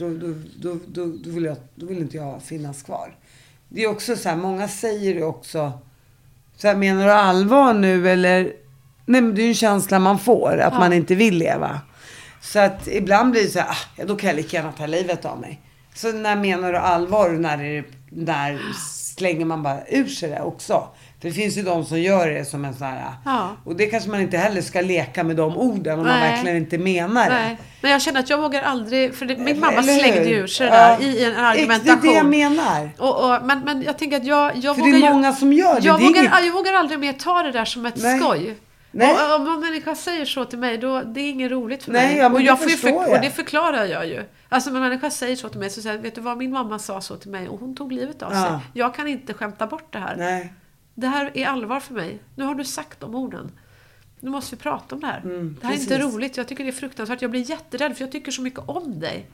då vill inte jag finnas kvar. Det är också så här, många säger det också. Så här, menar du allvar nu eller? Nej, men det är ju en känsla man får, att man inte vill leva. Så att ibland blir det så här, då kan jag lika gärna ta livet av mig. Så när menar du allvar, när slänger man bara ur sig det också. För det finns ju de som gör det som en sån här. Ja. Och det kanske man inte heller ska leka med de orden om man verkligen inte menar det. Men jag känner att jag vågar aldrig, för min mamma slängde ur sig det där i en argumentation. Det är det jag menar. Men jag tänker att jag för vågar... det är många som gör det. Jag vågar aldrig mer ta det där som ett skoj. Nej. Och om en människa säger så till mig, då det är inget roligt för mig. Ja, och jag och det förklarar jag ju. Alltså om en människa säger så till mig, så säger vet du vad, min mamma sa så till mig och hon tog livet av sig. Jag kan inte skämta bort det här. Nej. Det här är allvar för mig. Nu har du sagt de orden. Nu måste vi prata om det här. Det här är inte roligt. Jag tycker det är fruktansvärt. Jag blir jätterädd för jag tycker så mycket om dig.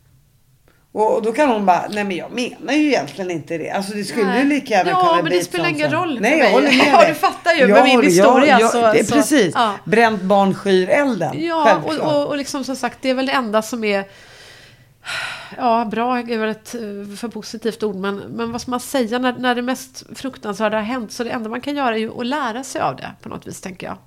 Och då kan hon bara, nej men jag menar ju egentligen inte det. Alltså det skulle ju lika gärna kunna bli. Ja, men det spelar ingen roll för mig. Jag håller med dig. Du fattar ju med min historia. Det är precis. Ja. Bränt barn skyr elden. Ja, och liksom som sagt, det är väl det enda som är... Ja, bra är väl ett för positivt ord. Men vad ska man säga när det mest fruktansvärda har hänt? Så det enda man kan göra är ju att lära sig av det på något vis, tänker jag.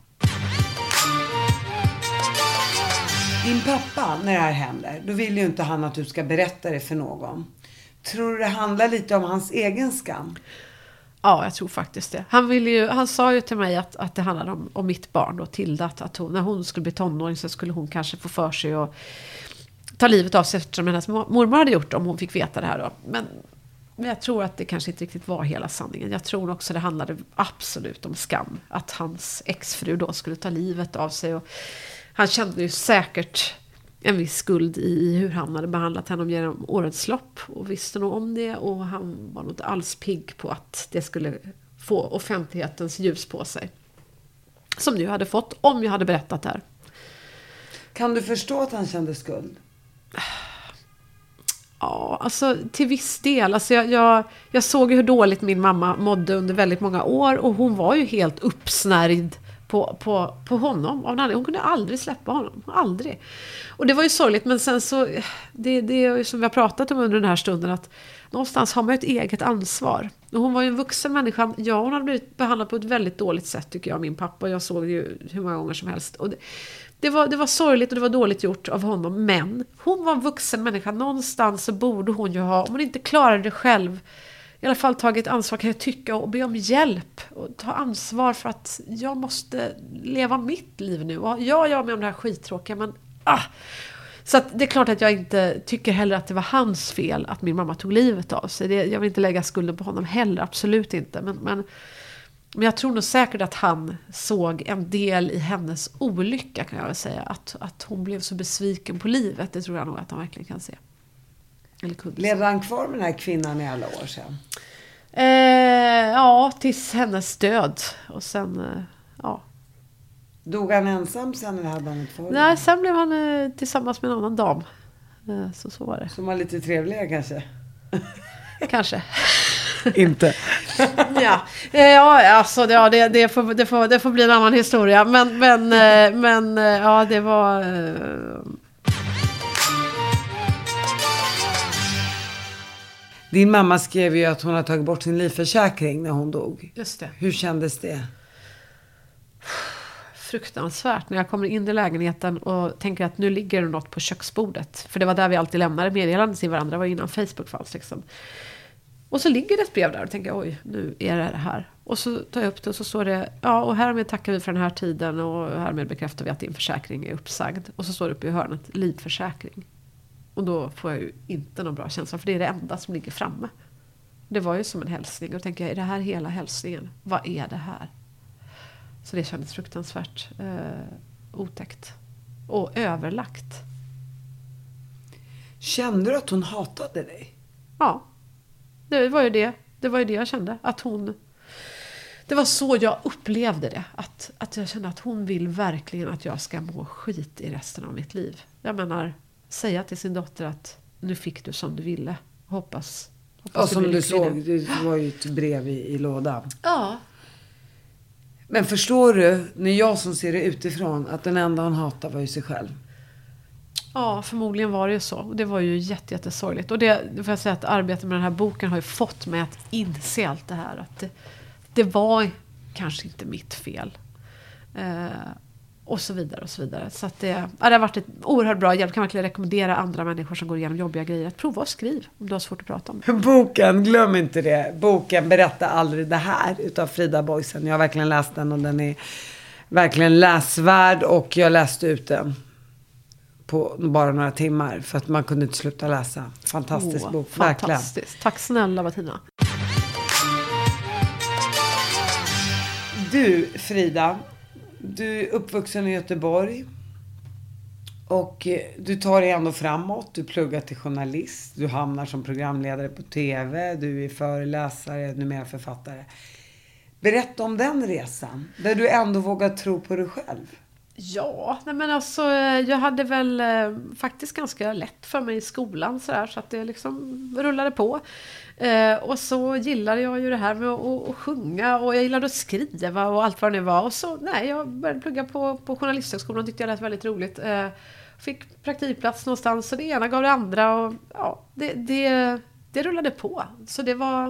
Din pappa, när det här händer, då vill ju inte han att du ska berätta det för någon. Tror du det handlar lite om hans egen skam? Ja, jag tror faktiskt det. Han sa ju till mig att det handlade om mitt barn då, Tilda. Att hon, när hon skulle bli tonåring så skulle hon kanske få för sig att ta livet av sig eftersom hennes mormor hade gjort det, om hon fick veta det här då. Men jag tror att det kanske inte riktigt var hela sanningen. Jag tror också det handlade absolut om skam. Att hans exfru då skulle ta livet av sig. Och han kände ju säkert en viss skuld i hur han hade behandlat henne genom årets lopp. Och visste nog om det. Och han var nog inte alls pigg på att det skulle få offentlighetens ljus på sig. Som du hade fått om jag hade berättat det här. Kan du förstå att han kände skuld? Ja, alltså till viss del. Alltså jag såg hur dåligt min mamma mådde under väldigt många år. Och hon var ju helt uppsnärjd på honom. Hon kunde aldrig släppa honom. Aldrig. Och det var ju sorgligt. Men sen så, det är ju som vi har pratat om under den här stunden. Att någonstans har man ett eget ansvar. Och hon var ju en vuxen människa. Ja, hon hade blivit behandlad på ett väldigt dåligt sätt tycker jag, min pappa. Jag såg det ju hur många gånger som helst. Och det var sorgligt och det var dåligt gjort av honom. Men hon var en vuxen människa. Någonstans så borde hon ju ha, om hon inte klarade det själv, i alla fall tagit ansvar, kan jag tycka, och be om hjälp. Och ta ansvar för att jag måste leva mitt liv nu. Och jag är med om det här skittråkiga, men Så att det är klart att jag inte tycker heller att det var hans fel att min mamma tog livet av sig. Jag vill inte lägga skulden på honom heller, absolut inte. Men jag tror nog säkert att han såg en del i hennes olycka, kan jag väl säga. Att hon blev så besviken på livet, det tror jag nog att han verkligen kan se. Eller kunde se. Levde han kvar med den här kvinnan i alla år sedan? Ja, tills hennes död. Och sen, ja. Dog han ensam sen eller hade han ett förhållande? Nej, sen blev han tillsammans med en annan dam. Så var det. Som var lite trevliga kanske? Kanske. Inte. Ja, alltså det får bli en annan historia. Men ja, det var... Din mamma skrev ju att hon har tagit bort sin livförsäkring när hon dog. Just det. Hur kändes det? Fruktansvärt när jag kommer in i lägenheten och tänker att nu ligger det något på köksbordet. För det var där vi alltid lämnade meddelanden till varandra. Det var innan Facebook fanns liksom. Och så ligger det ett brev där och tänker oj, nu är det här. Och så tar jag upp det och så står det ja, och härmed tackar vi för den här tiden och härmed bekräftar vi att din försäkring är uppsagd. Och så står det uppe i hörnet livförsäkring. Och då får jag ju inte någon bra känsla, för det är det enda som ligger framme. Det var ju som en hälsning och då tänker jag, är det här hela hälsningen? Vad är det här? Så det kändes fruktansvärt otäckt. Och överlagt. Kände du att hon hatade dig? Ja. Det var ju det jag kände. Att hon... Det var så jag upplevde det. Att jag kände att hon vill verkligen att jag ska må skit i resten av mitt liv. Jag menar, säga till sin dotter att nu fick du som du ville. Hoppas och som du såg, det var ju ett brev i lådan. Ja. Men förstår du, när jag som ser det utifrån, att den enda hon hatade var ju sig själv? Ja, förmodligen var det ju så. Och det var ju jättesorgligt. Och det får jag säga att arbetet med den här boken har ju fått mig att inse allt det här. Att det var kanske inte mitt fel. Och så vidare och så vidare. Så att det har varit ett oerhört bra hjälp. Kan verkligen rekommendera andra människor som går igenom jobbiga grejer att prova och skriv om du har svårt att prata om det. Boken, glöm inte det. Boken Berätta aldrig det här utav Frida Boisen. Jag har verkligen läst den och den är verkligen läsvärd och jag läste ut den på bara några timmar för att man kunde inte sluta läsa. Fantastisk bok, verkligen. Fantastiskt. Tack snälla Bettina. Du Frida, du är uppvuxen i Göteborg och du tar dig ändå framåt. Du pluggar till journalist, du hamnar som programledare på tv, du är föreläsare, numera författare. Berätta om den resan, där du ändå vågar tro på dig själv. Ja, nej men alltså jag hade väl faktiskt ganska lätt för mig i skolan så att det liksom rullade på. Och så gillade jag ju det här med att sjunga och jag gillade att skriva och allt vad det var. Och så, jag började plugga på journalisthögskolan och tyckte jag lät väldigt roligt. Fick praktikplats någonstans så det ena gav det andra och ja, det rullade på. Så det var...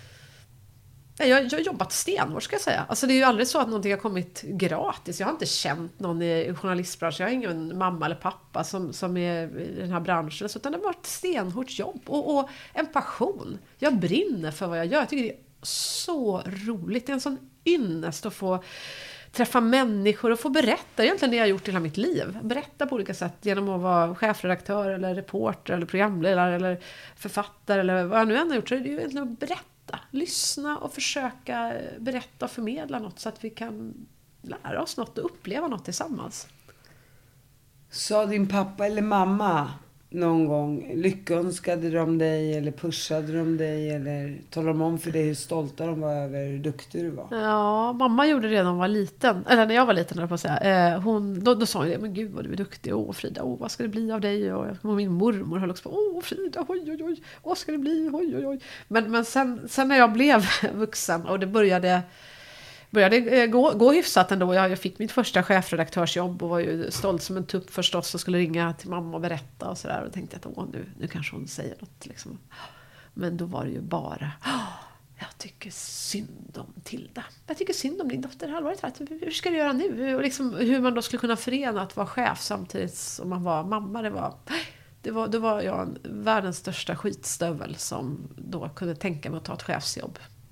Jag har jobbat stenhårt ska jag säga. Alltså det är ju aldrig så att någonting har kommit gratis. Jag har inte känt någon i journalistbranschen. Jag har ingen mamma eller pappa som är i den här branschen. Utan det har varit stenhårt jobb. Och en passion. Jag brinner för vad jag gör. Jag tycker det är så roligt. Det är en sån ynnest att få träffa människor och få berätta. Egentligen det jag har gjort i hela mitt liv. Berätta på olika sätt genom att vara chefredaktör eller reporter eller programledare eller författare eller vad jag nu än har gjort. Så är det ju egentligen att berätta. Lyssna och försöka berätta och förmedla något så att vi kan lära oss något och uppleva något tillsammans. Sa din pappa eller mamma någon gång lyckönskade de dig eller pushade de dig eller talade de om för dig hur stolta de var över hur duktig du var? Ja, mamma gjorde det redan när jag var liten. Eller när jag var liten, jag på att säga. Då sa hon det, men gud vad du är duktig. Frida, vad ska det bli av dig? Och min mormor höll också på, Frida, oj. Vad ska det bli? Oj. Men sen när jag blev vuxen och det började gå hyfsat ändå. Jag fick mitt första chefredaktörsjobb och var ju stolt som en tupp förstås och skulle ringa till mamma och berätta och sådär. Och tänkte att nu kanske hon säger något liksom. Men då var det ju bara jag tycker synd om Tilda. Jag tycker synd om din dotter. Allvarligt här. Hur ska du göra nu? Och liksom, hur man då skulle kunna förena att vara chef samtidigt som man var mamma. Då var jag världens största skitstövel som då kunde tänka mig att ta ett chefsjobb.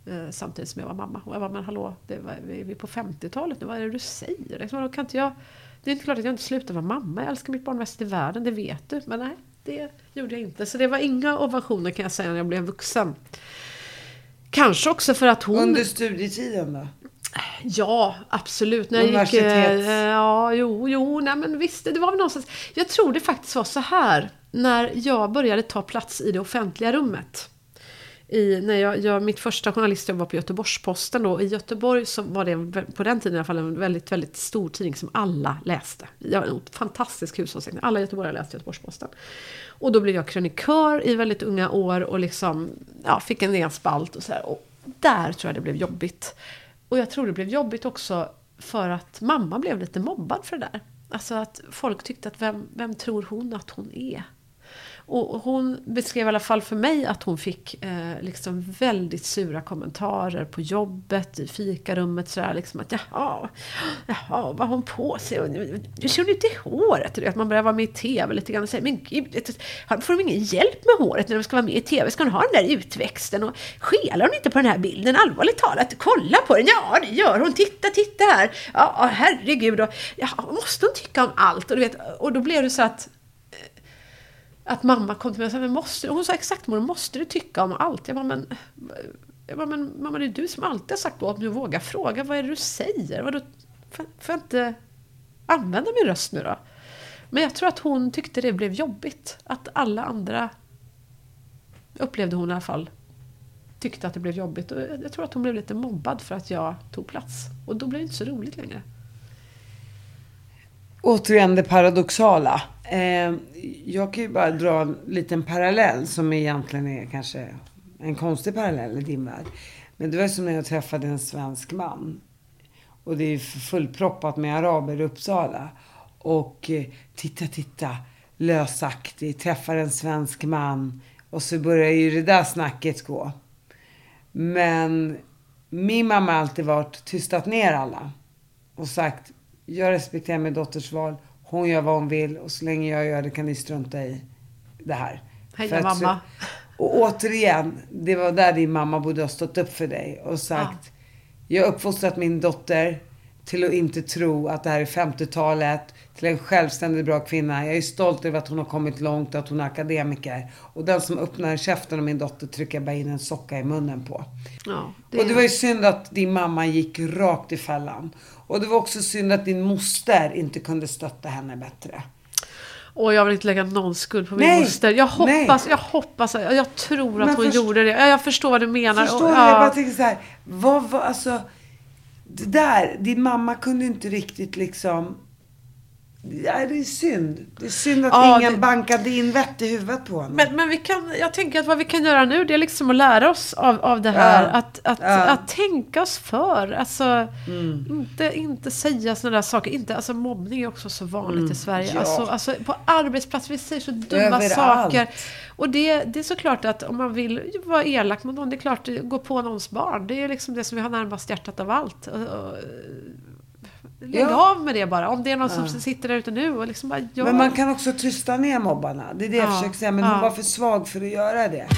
samtidigt som jag var mamma. Och jag var, men hallå, vi är på 50-talet nu, vad är det du säger? Liksom, då kan inte jag, det är inte klart att jag inte slutar vara mamma. Jag älskar mitt barn mest i världen, det vet du. Men nej, det gjorde jag inte. Så det var inga ovationer kan jag säga när jag blev vuxen. Kanske också för att hon... Under studietiden då? Ja, absolut. När jag gick, nej men visst, det var väl någonstans. Jag tror det faktiskt var så här när jag började ta plats i det offentliga rummet. När mitt första journalistjobb var på Göteborgs-Posten då. I Göteborg så var det på den tiden i alla fall en väldigt, väldigt stor tidning som alla läste. Det var en fantastisk hushållstidning. Alla göteborgare läste Göteborgs-Posten. Och då blev jag krönikör i väldigt unga år och liksom, fick en egen spalt och så här. Och där tror jag det blev jobbigt. Och jag tror det blev jobbigt också för att mamma blev lite mobbad för det där. Alltså att folk tyckte att vem tror hon att hon är? Och hon beskrev i alla fall för mig att hon fick liksom väldigt sura kommentarer på jobbet, i fikarummet sådär liksom att jaha, vad hon på sig? Du ser ut i håret. Du vet, man börjar vara med i tv lite grann och säger, men gud, får de ingen hjälp med håret när de ska vara med i tv? Ska hon ha den där utväxten? Och skelar hon inte på den här bilden? Allvarligt talat, kolla på den. Ja, det gör hon. Titta här. Ja, herregud. Och, måste hon tycka om allt? Och, du vet, och då blev det så att mamma kom till mig och sa, hon sa exakt, måste du tycka om allt? Jag bara, men mamma, det är du som alltid har sagt åt mig att våga fråga, vad är det du säger? Får jag inte använda min röst nu då? Men jag tror att hon tyckte det blev jobbigt. Att alla andra, upplevde hon i alla fall, tyckte att det blev jobbigt. Och jag tror att hon blev lite mobbad för att jag tog plats. Och då blev det inte så roligt längre. Återigen det paradoxala. Jag kan ju bara dra en liten parallell som egentligen är kanske en konstig parallell i din värld. Men det var som när jag träffade en svensk man. Och det är fullproppat med araber i Uppsala. Och titta, lösaktig, träffar en svensk man. Och så börjar ju det där snacket gå. Men min mamma har alltid varit tystat ner alla. Och sagt, jag respekterar min dotters val. Hon gör vad hon vill. Och så länge jag gör det kan ni strunta i det här. Hej mamma. Och återigen, det var där din mamma borde ha stått upp för dig. Och sagt, jag har uppfostrat min dotter till att inte tro att det här är 50-talet. Till en självständig bra kvinna. Jag är stolt över att hon har kommit långt och att hon är akademiker. Och den som öppnar käften av min dotter trycker bara in en socka i munnen på. Ja, och det var ju synd att din mamma gick rakt i fällan. Och det var också synd att din moster inte kunde stötta henne bättre. Och jag vill inte lägga någon skuld på min moster. Jag hoppas, jag tror att hon gjorde det. Jag förstår vad du menar. Förstår du? Jag bara tänker så här, alltså, det där, din mamma kunde inte riktigt liksom... Ja, det är synd. Det är synd att ingen bankade in vett i huvudet på henne. Men jag tänker att vad vi kan göra nu, det är liksom att lära oss av det här. Att tänka oss för. Alltså, inte säga sådana där saker. Alltså, mobbning är också så vanligt i Sverige. Ja. Alltså, på arbetsplatser, vi säger så dumma överallt saker. Och det är såklart att om man vill vara elak mot någon, det är klart det går på någons barn. Det är liksom det som vi har närmast hjärtat av allt. Lägg av med det bara. Om det är någon som sitter där ute nu och liksom bara, Men man kan också tysta ner mobbarna. Det är det jag försöker säga. Men hon var för svag för att göra det.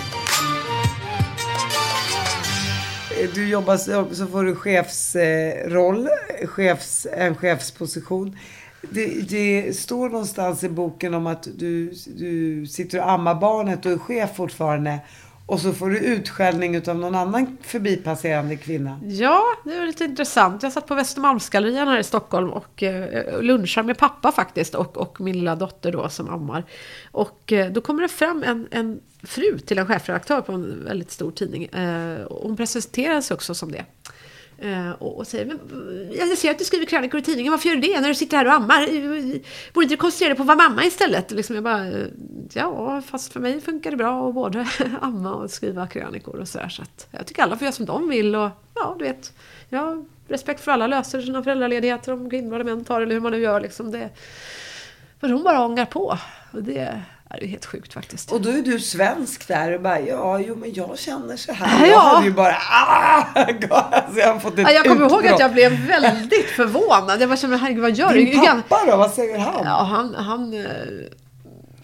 Du jobbar så får du chefsroll. En chefsposition. Det står någonstans i boken om att du sitter och ammar barnet och är chef fortfarande. Och så får du utskällning utav någon annan förbipasserande kvinna. Ja, det var lite intressant. Jag satt på Västermalmsgallerian här i Stockholm och lunchar med pappa faktiskt och min lilla dotter då som ammar. Och då kommer det fram en fru till en chefredaktör på en väldigt stor tidning. Och hon presenterar sig också som det. Och säger, men jag ser att du skriver krönikor i tidningen, varför gör du det när du sitter här och ammar? Borde inte du koncentrera dig på att vara mamma istället? Liksom jag bara, fast för mig funkar det bra att både amma och skriva krönikor och sådär, så att jag tycker alla får göra som de vill och du vet, jag respekt för alla löser sina föräldraledigheter om kvinnor eller män tar eller hur man nu gör liksom det. För hon bara ångar på och det är ju helt sjukt faktiskt. Och då är du svensk där och bara, men jag känner så här. Jag hade ju bara, alltså jag har fått ett jag kommer ihåg att jag blev väldigt förvånad. Jag bara kände, herregud, vad gör du? Din pappa då, vad säger han? Ja, han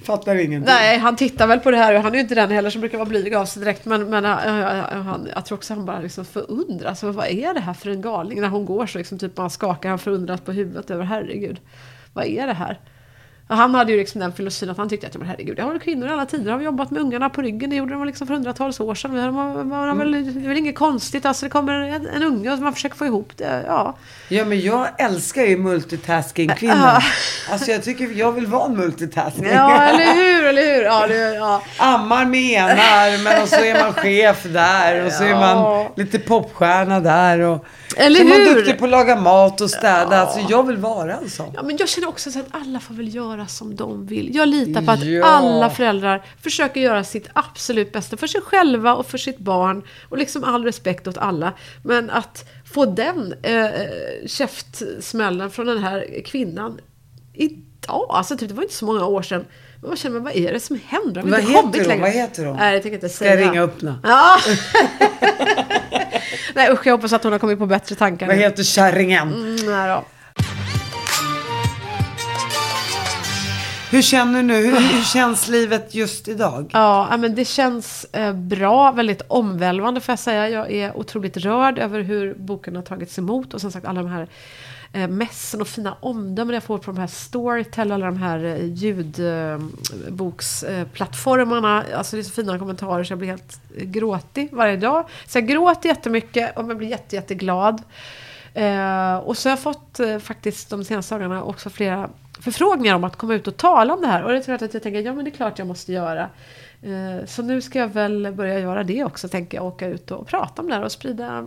fattar ingenting. Nej, han tittar väl på det här och han är ju inte den heller som brukar vara blyg av sig direkt. Men jag tror också han bara liksom förundras. Alltså, vad är det här för en galning? När hon går så liksom typ man skakar, han förundras på huvudet över herregud. Vad är det här? Och han hade ju liksom den filosofin att han tyckte att men herregud, jag har kvinnor i alla tider, har vi jobbat med ungarna på ryggen, det gjorde de liksom för hundratals år sedan. Det är väl inget konstigt, alltså det kommer en unge och man försöker få ihop det, ja. Ja, men jag älskar ju multitasking-kvinnor. Alltså jag tycker jag vill vara en multitasking. Ja, eller hur? Ja. Ammar med ena armen och så är man chef där och så är man lite popstjärna där och eller så är man hur? duktig på att laga mat och städa. Alltså jag vill vara en sån. Ja, men jag känner också så att alla får väl göra som de vill. Jag litar på att alla föräldrar försöker göra sitt absolut bästa för sig själva och för sitt barn. Och liksom all respekt åt alla. Men att få den käftsmällen från den här kvinnan idag, alltså typ, det var inte så många år sedan. Men man känner, vad är det som händer? Vad heter hon? Nej, jag tänker inte säga. Ska jag ringa upp nu? Ja. Nej, usch, jag hoppas att hon har kommit på bättre tankar. Vad heter kärringen? Nej då. Hur känner du nu? Hur känns livet just idag? Ja, men det känns bra, väldigt omvälvande får jag säga. Jag är otroligt rörd över hur boken har tagits emot. Och som sagt, alla de här mässen och fina omdömen jag får på de här Storytel, alla de här ljudboksplattformarna. Alltså det är så fina kommentarer så jag blir helt gråtig varje dag. Så jag gråter jättemycket och jag blir jätteglad. Och så har jag fått faktiskt de senaste dagarna också flera förfrågningar om att komma ut och tala om det här. Och det tror jag att jag tänker, ja men det är klart jag måste göra. Så nu ska jag väl börja göra det också, tänker jag, åka ut och prata om det här och sprida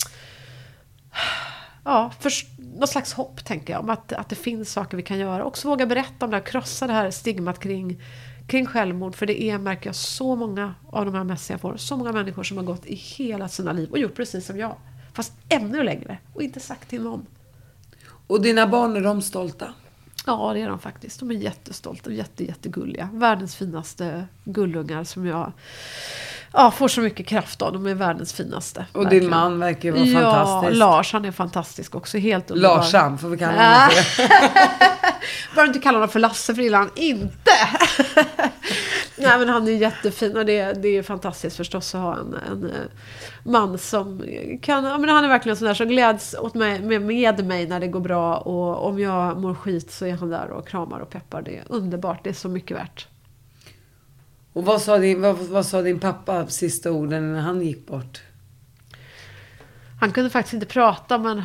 för något slags hopp, tänker jag, om att det finns saker vi kan göra. Också våga berätta om det här, krossa det här stigmat kring självmord. För det är, märker jag, så många av de här mässorna jag får, så många människor som har gått i hela sina liv och gjort precis som jag. Fast ännu längre och inte sagt till någon. Och dina barn, är de stolta? Ja, det är de faktiskt. De är jättestolta och jättegulliga. Världens finaste gullungar som jag får så mycket kraft av. De är världens finaste. Och verkligen. Din man verkar ju vara fantastisk. Ja, Lars, han är fantastisk också. Helt underbar. Larsan, får vi kalla honom för det. Bara inte kalla honom för Lasse, för det är han inte. Nej, men han är jättefin och det är fantastiskt förstås att ha en man som kan, men han är verkligen sån där som gläds åt mig, med mig när det går bra, och om jag mår skit så är han där och kramar och peppar. Det är underbart, det är så mycket värt. Och vad sa din pappa sista orden när han gick bort? Han kunde faktiskt inte prata, men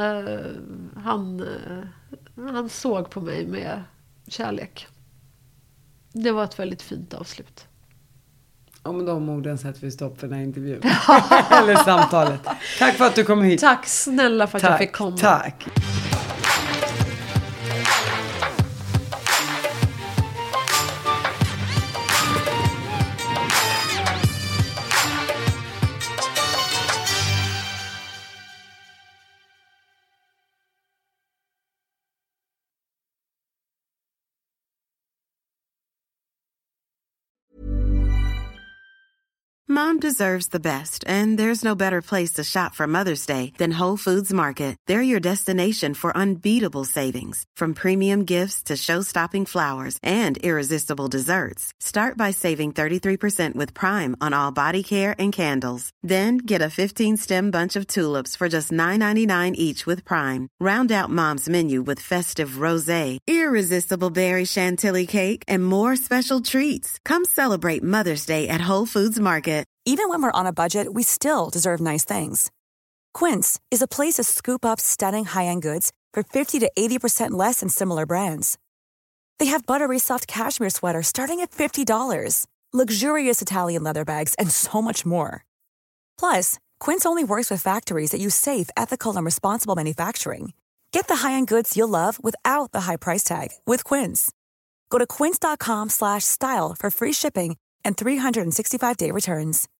han såg på mig med kärlek. Det var ett väldigt fint avslut. Om de orden sätter vi stopp för den här intervjun. Eller samtalet. Tack för att du kom hit. Tack snälla för att jag fick komma. Tack. Mom deserves the best, and there's no better place to shop for Mother's Day than Whole Foods Market. They're your destination for unbeatable savings, from premium gifts to show-stopping flowers and irresistible desserts. Start by saving 33% with Prime on all body care and candles. Then get a 15-stem bunch of tulips for just $9.99 each with Prime. Round out Mom's menu with festive rosé, irresistible berry chantilly cake, and more special treats. Come celebrate Mother's Day at Whole Foods Market. Even when we're on a budget, we still deserve nice things. Quince is a place to scoop up stunning high-end goods for 50 to 80% less than similar brands. They have buttery soft cashmere sweaters starting at $50, luxurious Italian leather bags, and so much more. Plus, Quince only works with factories that use safe, ethical, and responsible manufacturing. Get the high-end goods you'll love without the high price tag with Quince. Go to quince.com/style for free shipping and 365-day returns.